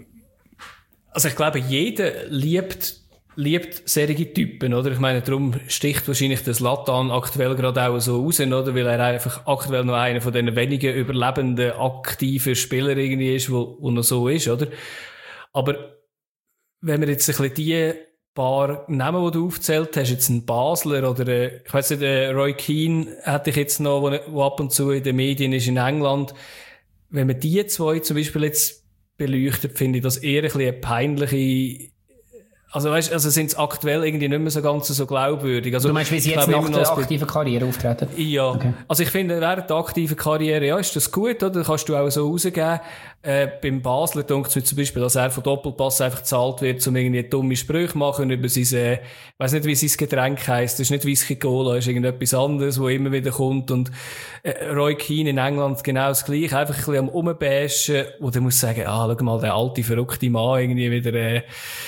ich glaube, jeder liebt solche Typen, oder? Ich meine, darum sticht wahrscheinlich das Zlatan aktuell gerade auch so raus, oder? Weil er einfach aktuell noch einer von den wenigen überlebenden, aktiven Spielern irgendwie ist, wo noch so ist, oder? Aber wenn wir jetzt ein bisschen die paar Namen, die du aufgezählt hast, jetzt ein Basler oder, ich weiss nicht, Roy Keane hätte ich jetzt noch, wo ab und zu in den Medien ist in England. Wenn man die zwei zum Beispiel jetzt beleuchtet, finde ich das eher ein bisschen eine peinliche, also sind es aktuell irgendwie nicht mehr so ganz so glaubwürdig. Also, du meinst, wie sie jetzt nach der aktiven Karriere auftreten? Ja. Okay. Also ich finde, während der aktiven Karriere, ja, ist das gut, oder? Kannst du auch so rausgeben. Beim Basler denkt es mir zum Beispiel, dass er von Doppelpass einfach gezahlt wird, um irgendwie dumme Sprüche zu machen über sein, weiss nicht, wie sein Getränk heisst. Das ist nicht Whisky Cola, das ist irgendetwas anderes, wo immer wieder kommt. Und Roy Keane in England genau das Gleiche. Einfach ein bisschen am Rumbashen, wo du musst sagen, schau mal, der alte, verrückte Mann irgendwie wieder,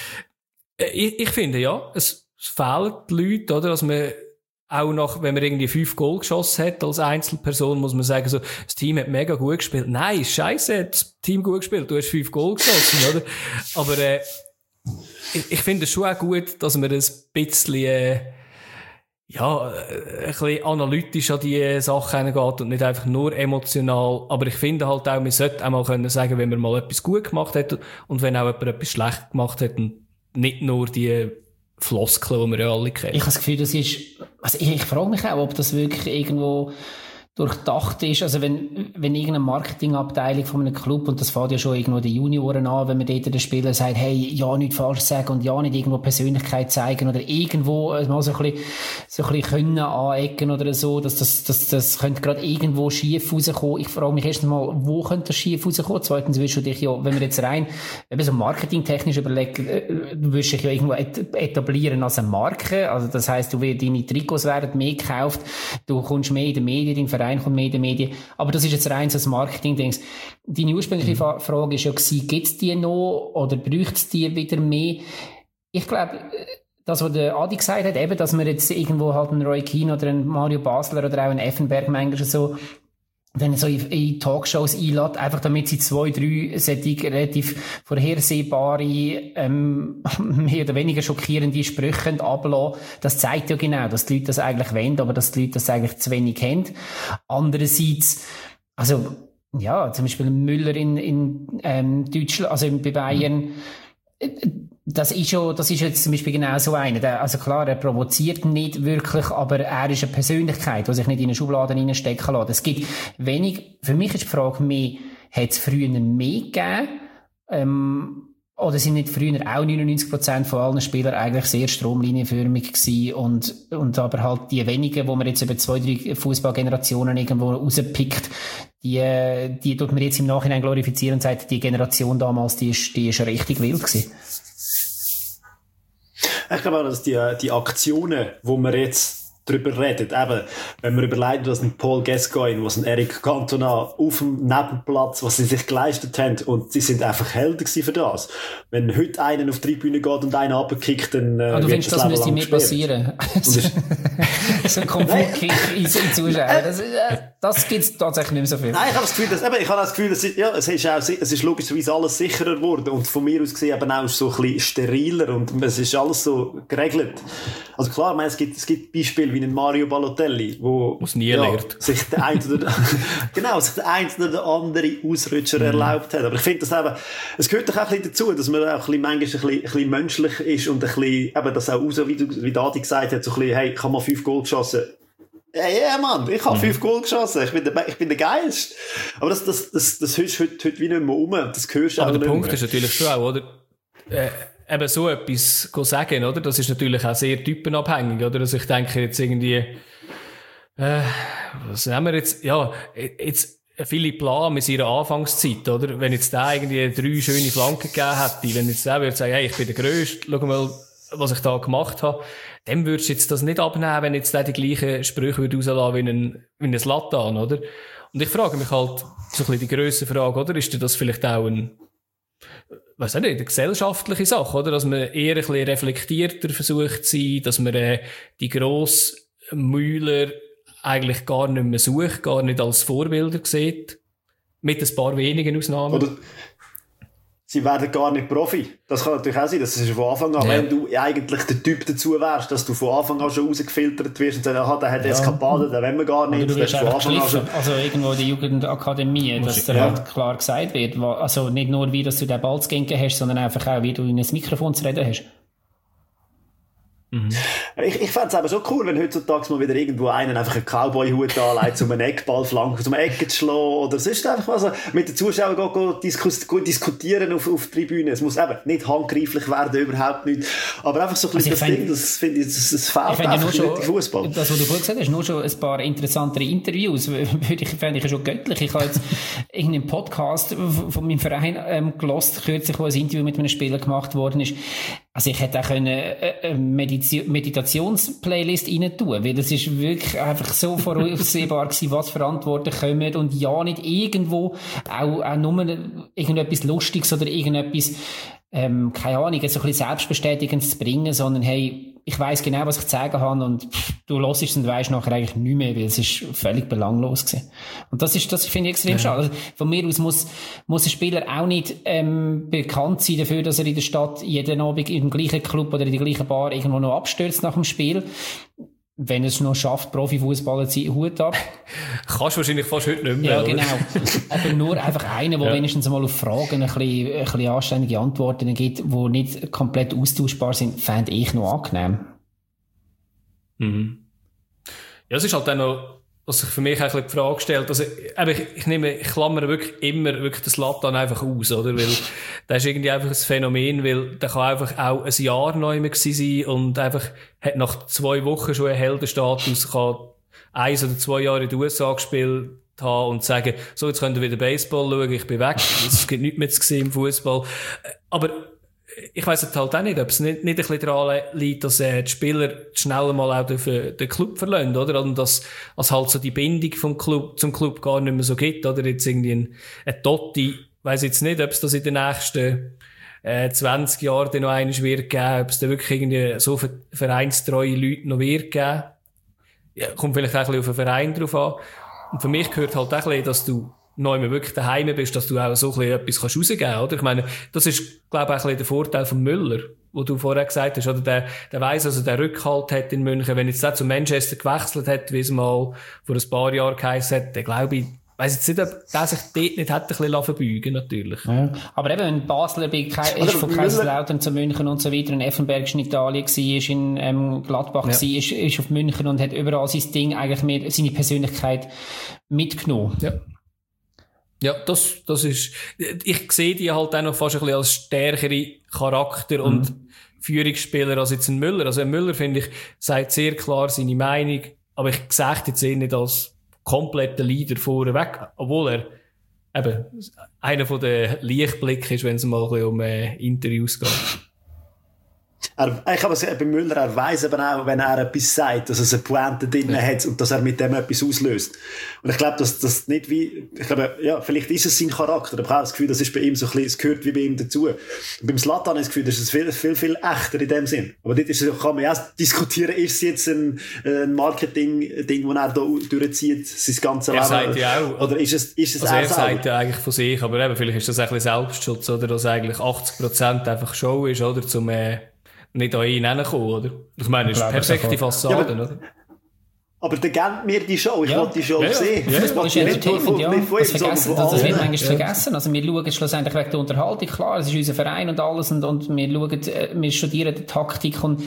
ich finde, ja, es fehlen die Leute, oder? Dass man auch nach, wenn man irgendwie 5 Goal geschossen hat als Einzelperson, muss man sagen, so, das Team hat mega gut gespielt. Nein, scheisse, hat das Team gut gespielt, du hast 5 Goal geschossen, oder? Aber, ich finde es schon auch gut, dass man ein bisschen, ja, ein bisschen analytisch an die Sachen hingeht und nicht einfach nur emotional. Aber ich finde halt auch, man sollte auch mal können sagen, wenn man mal etwas gut gemacht hat und wenn auch jemand etwas schlecht gemacht hat und nicht nur die Floskeln, die wir ja alle kennen. Ich habe das Gefühl, das ist, also ich frage mich auch, ob das wirklich irgendwo durchdacht ist. Also wenn irgendeine Marketingabteilung von einem Club, und das fängt ja schon irgendwo die Junioren an, wenn man dort den Spielern sagt, hey, ja, nicht falsch sagen und ja, nicht irgendwo Persönlichkeit zeigen oder irgendwo mal so ein bisschen können anecken oder so, das könnte gerade irgendwo schief rauskommen. Ich frage mich erst einmal, wo könnte das schief rauskommen? Zweitens willst du dich ja, wenn wir jetzt rein eben so marketingtechnisch überlegen, du willst dich ja irgendwo etablieren als eine Marke. Also das heisst, deine Trikots werden mehr gekauft, du kommst mehr in den Medien, dein Verein kommt mehr in den Medien. Aber das ist jetzt rein so das Marketing-Ding. Deine ursprüngliche Frage ist ja gewesen, gibt es die noch oder bräuchte es die wieder mehr? Ich glaube, das, was der Adi gesagt hat, eben, dass man jetzt irgendwo halt einen Roy Keane oder einen Mario Basler oder auch einen Effenberg manchmal so dann so in Talkshows einlädt, einfach damit sie 2, 3 solche relativ vorhersehbare, mehr oder weniger schockierende Sprüche ablassen. Das zeigt ja genau, dass die Leute das eigentlich wollen, aber dass die Leute das eigentlich zu wenig haben. Andererseits, also, ja, zum Beispiel Müller in Deutschland, also bei Bayern, das ist jetzt zum Beispiel genau so einer. Also klar, er provoziert nicht wirklich, aber er ist eine Persönlichkeit, die sich nicht in eine Schublade reinstecken lässt. Es gibt wenig, für mich ist die Frage mehr, hat es früher mehr gegeben? Oder sind nicht früher auch 99% von allen Spielern eigentlich sehr stromlinienförmig gewesen und aber halt die wenigen, wo man jetzt über 2, 3 Fußballgenerationen irgendwo rauspickt, die tut man jetzt im Nachhinein glorifizieren und sagt, die Generation damals, die ist richtig wild gewesen. Ich glaube auch, dass die Aktionen, wo man jetzt drüber redet, eben, wenn man überlegt, was ein Paul Gascoigne, was ein Eric Cantona auf dem Nebenplatz, was sie sich geleistet haben, und sie sind einfach Helden gewesen für das. Wenn heute einer auf die Tribüne geht und einer runterkickt, dann du findest, das müsste mehr passieren? So ein Konfliktkick in Zuschauern. Das gibt es tatsächlich nicht mehr so viel. Nein, ich habe das Gefühl, es ist logischerweise alles sicherer geworden und von mir aus gesehen eben auch so ein bisschen steriler und es ist alles so geregelt. Also klar, ich meine, es gibt Beispiele wie ein Mario Balotelli, wo es nie lernt. sich der ein oder der andere Ausrutscher erlaubt hat. Aber ich finde das eben, es gehört doch auch ein bisschen dazu, dass man auch ein bisschen, manchmal ein bisschen menschlich ist und ein bisschen, eben das auch raus, wie Dadi gesagt hat, so ein bisschen, hey, ich habe mal 5 Goal geschossen. Ja, Mann, ich habe 5 Goal geschossen. Ich bin der Geilste. Aber das hörst du heute wie nicht mehr um. Das hörst du auch nicht mehr. Aber der Punkt ist natürlich schon auch, oder? Eben so etwas sagen, oder? Das ist natürlich auch sehr typenabhängig, oder? Also ich denke jetzt irgendwie, was nehmen wir jetzt? Ja, jetzt Philipp Lahm in seiner Anfangszeit, oder? Wenn jetzt der irgendwie 3 schöne Flanken gegeben hätte, wenn jetzt der würde sagen, hey, ich bin der Größte, schau mal, was ich da gemacht habe, dann würdest du jetzt das nicht abnehmen, wenn jetzt der die gleichen Sprüche würde rauslassen wie ein Zlatan, oder? Und ich frage mich halt, so ein bisschen die grösse Frage, oder? Ist das vielleicht auch eine gesellschaftliche Sache, oder? Dass man eher ein bisschen reflektierter versucht zu sein, dass man die grossen Müller eigentlich gar nicht mehr sucht, gar nicht als Vorbilder sieht. Mit ein paar wenigen Ausnahmen. Oder sie werden gar nicht Profi. Das kann natürlich auch sein, dass es von Anfang an, wenn du eigentlich der Typ dazu wärst, dass du von Anfang an schon rausgefiltert wirst und sagst, aha, der hat Eskapaden, den wollen wir gar nicht. Du wirst einfach geschliffen, also irgendwo in der Jugendakademie, dass dir halt klar gesagt wird, also nicht nur wie, dass du den Ball zu gehen hast, sondern einfach auch, wie du in ein Mikrofon zu reden hast. Ich fände es aber schon cool, wenn heutzutage mal wieder irgendwo einen einfach einen Cowboy-Hut anlegt, um einen Eckballflanken, um eine Ecke zu schlagen, oder sonst einfach was, mit den Zuschauern diskutieren auf die Tribüne. Es muss eben nicht handgreiflich werden, überhaupt nicht. Aber einfach so ein bisschen das Ding, das finde ich, das fehlt einfach im Fußball. Das, was du vorhin gesagt hast, nur schon ein paar interessantere Interviews, fände ich schon göttlich. Ich habe jetzt irgendeinen Podcast von meinem Verein gehört, kürzlich, wo ein Interview mit einem Spieler gemacht worden ist. Also ich hätte auch eine Meditationsplaylist rein tun, weil das ist wirklich einfach so voraussehbar gewesen, was für Antworten kommen und ja nicht irgendwo auch nur irgendetwas Lustiges oder irgendetwas, keine Ahnung, so ein bisschen Selbstbestätigendes zu bringen, sondern hey, ich weiss genau, was ich zu sagen habe und du hörst es und weisst nachher eigentlich nicht mehr, weil es ist völlig belanglos gewesen. Und das finde ich extrem schade. Also von mir aus muss ein Spieler auch nicht bekannt sein dafür, dass er in der Stadt jeden Abend im gleichen Club oder in der gleichen Bar irgendwo noch abstürzt nach dem Spiel. Wenn es noch schafft, Profifußballer zu sein, Hut ab. Kannst du wahrscheinlich fast heute nicht mehr. Ja, genau. Aber nur einfach einer, der wenigstens mal auf Fragen ein bisschen anständige Antworten gibt, die nicht komplett austauschbar sind, fände ich noch angenehm. Mhm. Ja, es ist halt dann noch, was sich für mich ein bisschen die Frage stellt, also, ich klammere wirklich immer das Zlatan einfach aus, oder? Weil, das ist irgendwie einfach ein Phänomen, weil der kann einfach auch ein Jahr neu mehr gewesen sein und einfach hat nach 2 Wochen schon einen Heldenstatus, kann 1 oder 2 Jahre in den USA gespielt haben und sagen, so, jetzt könnt ihr wieder Baseball schauen, ich bin weg, es gibt nichts mehr zu sehen im Fußball. Aber, ich weiss halt auch nicht, ob es nicht ein bisschen daran liegt, dass die Spieler schnell mal auch den Club verlassen, oder? Und dass halt so die Bindung zum Club gar nicht mehr so gibt, oder? Jetzt irgendwie ein Totti, weiss jetzt nicht, ob es das in den nächsten 20 Jahren dann noch eines wird geben, ob es dann wirklich irgendwie so vereinstreue Leute noch wird geben. Ja, kommt vielleicht auch ein bisschen auf den Verein drauf an. Und für mich gehört halt auch ein bisschen, dass du neu wirklich daheim bist, dass du auch so ein bisschen etwas rausgeben kannst, oder? Ich meine, das ist, glaube ich, auch ein bisschen der Vorteil von Müller, wo du vorher gesagt hast, oder? Der weiss, also der Rückhalt hat in München, wenn jetzt der zu Manchester gewechselt hat, wie es mal vor ein paar Jahren geheißen hat, dann glaube ich, weiss jetzt nicht, ob der sich dort nicht hätte ein bisschen verbeugen natürlich. Ja. Aber eben, ein Basler ist von Kaiserslautern zu München und so weiter, ein Effenberg ist in Italien gewesen, ist in Gladbach gewesen, ist auf München und hat überall sein Ding eigentlich mehr, seine Persönlichkeit mitgenommen. Ja. Ja, das ist, ich sehe die halt auch noch fast ein bisschen als stärkere Charakter und Führungsspieler als jetzt ein Müller. Also ein Müller, finde ich, sagt sehr klar seine Meinung, aber ich sehe jetzt eh nicht als kompletter Leader vorweg, obwohl er eben einer von den Lichtblicken ist, wenn es mal ein bisschen um Interviews geht. Ich habe es bei Müller, er weiss eben auch, wenn er etwas sagt, dass es eine Pointe drin hat und dass er mit dem etwas auslöst. Und ich glaube, dass das nicht wie, ich glaube, ja, vielleicht ist es sein Charakter, aber ich habe das Gefühl, das ist bei ihm so ein bisschen, es gehört wie bei ihm dazu. Und beim Zlatan habe ich das Gefühl, das ist viel, viel, viel echter in dem Sinn. Aber dort kann man ja auch diskutieren, ist es jetzt ein Marketing-Ding, das er da durchzieht, sein ganzes Leben? Er sagt ja auch. Oder ist es also er sagt ja eigentlich von sich, aber eben, vielleicht ist das ein bisschen Selbstschutz, oder, dass eigentlich 80% einfach Show ist, oder, zum, nicht an ihn hinkommen, oder? Ich meine, das ist perfekte Fassade, ja, oder? Aber der gibt mir die Show. Ich wollte die Show sehen. Ja. Das ist Entertainment, ja. Das wird manchmal vergessen. Also wir schauen schlussendlich wegen der Unterhaltung. Klar, es ist unser Verein und alles und wir schauen, wir studieren die Taktik und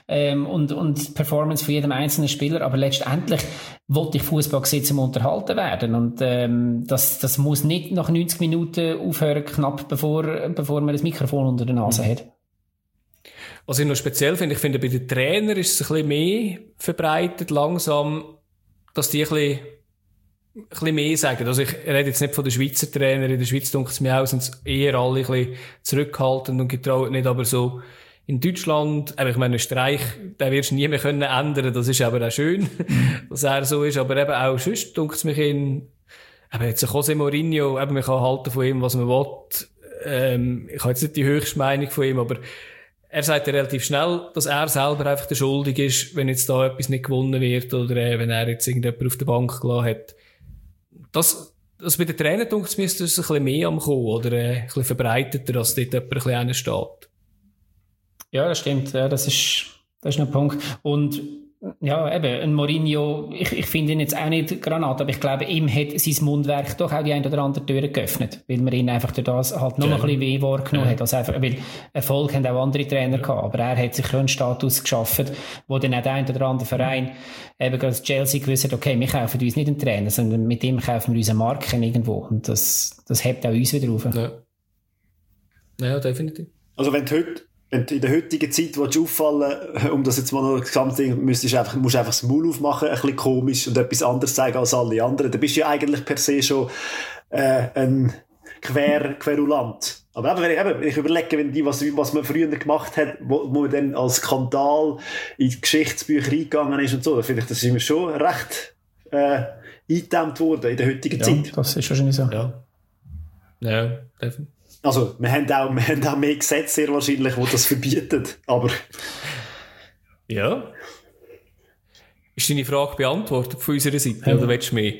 die Performance von jedem einzelnen Spieler. Aber letztendlich wollte ich Fußball sehen, zum unterhalten werden. Und das muss nicht nach 90 Minuten aufhören, knapp bevor man das Mikrofon unter der Nase hat. Was ich noch speziell finde, ich finde, bei den Trainern ist es ein bisschen mehr verbreitet, langsam, dass die ein bisschen mehr sagen. Also ich rede jetzt nicht von den Schweizer Trainern, in der Schweiz denkt es mir auch, sind eher alle ein bisschen zurückhaltend und getraut nicht, aber so in Deutschland, ich meine, Streich, den wirst du nie mehr können ändern, das ist aber auch schön, dass er so ist, aber eben auch sonst denkt es mich eben jetzt ein José Mourinho, eben man kann halten von ihm, was man will, ich habe jetzt nicht die höchste Meinung von ihm, aber er sagt ja relativ schnell, dass er selber einfach der Schuldig ist, wenn jetzt da etwas nicht gewonnen wird oder wenn er jetzt irgendjemand auf der Bank gelassen hat. Das bei den Trainern, denke ich, müsste es ein bisschen mehr am kommen oder ein bisschen verbreiteter, als dort jemand ein bisschen steht. Ja, das stimmt. Ja, das ist ein Punkt. Und ja, eben, ein Mourinho, ich finde ihn jetzt auch nicht Granat, aber ich glaube, ihm hat sein Mundwerk doch auch die ein oder andere Tür geöffnet, weil man ihn einfach durch das halt noch ein bisschen weh wahrgenommen hat. Also einfach, weil Erfolg haben auch andere Trainer gehabt, aber er hat sich schon einen Status geschaffen, wo dann auch der ein oder andere Verein, eben gerade Chelsea gewusst hat, okay, wir kaufen uns nicht einen Trainer, sondern mit dem kaufen wir unsere Marken irgendwo. Und das hebt auch uns wieder auf. Ja, definitiv. Also wenn du in der heutigen Zeit auffallen, um das jetzt mal noch das ganze Ding, musst du einfach das Maul aufmachen, ein bisschen komisch und etwas anderes zeigen als alle anderen. Da bist du ja eigentlich per se schon ein Querulant. Aber wenn ich überlege, was man früher gemacht hat, wo man dann als Skandal in die Geschichtsbücher eingegangen ist und so, da finde ich, das ist mir schon recht eingedämmt worden in der heutigen Zeit. Das ist wahrscheinlich so. Ja, definitiv. Also, wir haben auch mehr Gesetze sehr wahrscheinlich, die das verbieten, aber... Ja. Ist deine Frage beantwortet von unserer Seite, oder willst du mehr?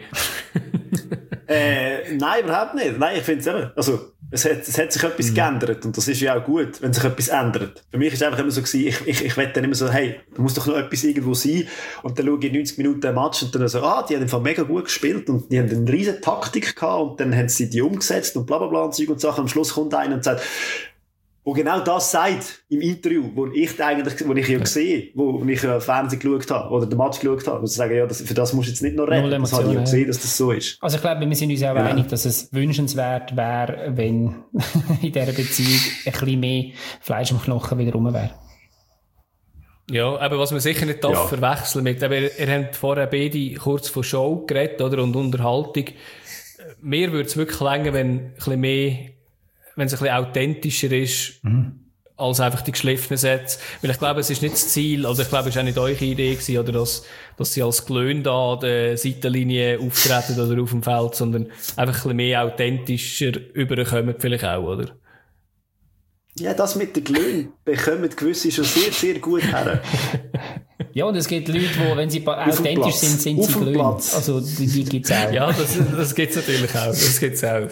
Nein, überhaupt nicht. Nein, ich finde es eben, also, es hat sich etwas geändert und das ist ja auch gut, wenn sich etwas ändert. Für mich ist es einfach immer so gewesen, ich wette dann immer so, hey, da muss doch noch etwas irgendwo sein und dann schaue ich 90 Minuten ein Match und dann so, die haben einfach mega gut gespielt und die haben eine riesen Taktik gehabt und dann haben sie die umgesetzt und bla bla bla und Zeug und Sachen. Am Schluss kommt einer und sagt, wo genau das sagt im Interview, wo ich ja gesehen, wo ich Fernsehen geschaut habe oder den Match geschaut habe, wo sie sagen, ja, für das musst du jetzt nicht noch reden, das habe ich ja gesehen, dass das so ist. Also ich glaube, wir sind uns auch einig, dass es wünschenswert wäre, wenn in dieser Beziehung ein bisschen mehr Fleisch am Knochen wieder rum wäre. Ja, aber was man sicher nicht verwechseln mit, aber ihr habt vorher beide kurz von Show geredet, oder, und Unterhaltung. Mir würde es wirklich länger, wenn es ein bisschen authentischer ist, als einfach die geschliffenen Sätze. Weil ich glaube, es ist nicht das Ziel, also ich glaube, es war auch nicht eure Idee gewesen, oder dass sie als Klön da an der Seitenlinie auftreten oder auf dem Feld, sondern einfach ein bisschen mehr authentischer überkommen vielleicht auch, oder? Ja, das mit den Glöhnen bekommen gewisse schon sehr, sehr gut her. Ja, und es gibt Leute, die, wenn sie authentisch sind, sind sie glühend. Also, die gibt's auch. Ja, das gibt's natürlich auch. Das gibt's auch.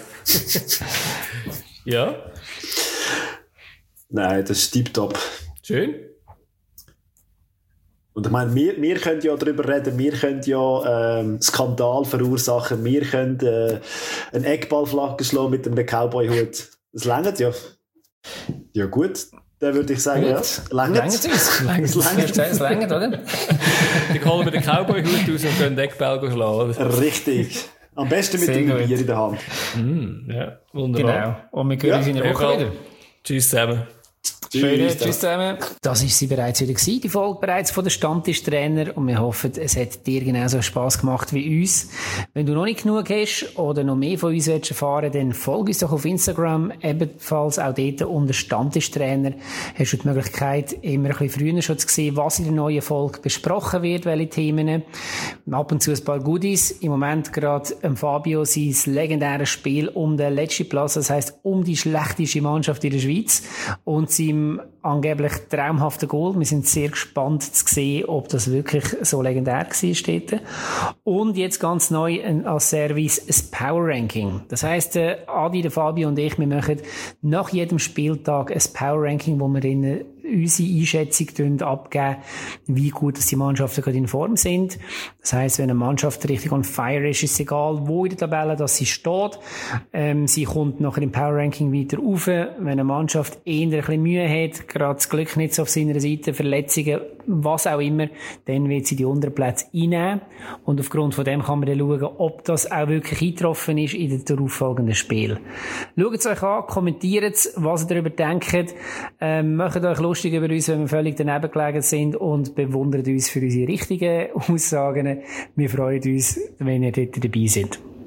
Ja. Nein, das ist tipptopp. Schön. Und ich meine, wir können ja darüber reden, wir können ja Skandal verursachen, wir können einen Eckballflagge schlagen mit einem Cowboy-Hut. Das reicht ja. Ja gut, dann würde ich sagen, ja, reicht es reicht, oder? Dann holen wir den Cowboy-Hut raus und können den Eckball schlagen. Richtig. Am besten mit dem Bier in der Hand. Ja, wunderbar. Genau. Und wir hören uns in der Woche wieder. Tschüss zusammen. Tschüss zusammen. Das war sie bereits wieder gewesen, die Folge bereits von der Stammtischtrainer, und wir hoffen, es hat dir genauso Spass gemacht wie uns. Wenn du noch nicht genug hast oder noch mehr von uns willst erfahren, dann folge uns doch auf Instagram, ebenfalls auch dort unter Stammtischtrainer. Hast du die Möglichkeit, immer ein bisschen früher schon zu sehen, was in der neuen Folge besprochen wird, welche Themen. Ab und zu ein paar Goodies. Im Moment gerade Fabio sein legendäres Spiel um den letzten Platz, das heisst um die schlechteste Mannschaft in der Schweiz, und seinem angeblich traumhaften Goal. Wir sind sehr gespannt zu sehen, ob das wirklich so legendär war. Und jetzt ganz neu als Service ein Power Ranking. Das heisst, Adi, der Fabio und ich, wir machen nach jedem Spieltag ein Power Ranking, wo wir in unsere Einschätzung abgeben, wie gut die Mannschaften gerade in Form sind. Das heisst, wenn eine Mannschaft richtig on fire ist, ist es egal, wo in der Tabelle dass sie steht. Sie kommt nachher im Power Ranking weiter rauf. Wenn eine Mannschaft eher ein bisschen Mühe hat, gerade das Glück nicht so auf seiner Seite, Verletzungen, was auch immer, dann wird sie die unteren Plätze einnehmen. Und aufgrund von dem kann man dann schauen, ob das auch wirklich eingetroffen ist in den darauffolgenden Spielen. Schaut es euch an, kommentiert es, was ihr darüber denkt. Macht euch lustig über uns, wenn wir völlig daneben gelegen sind, und bewundert uns für unsere richtigen Aussagen. Wir freuen uns, wenn ihr dort dabei seid.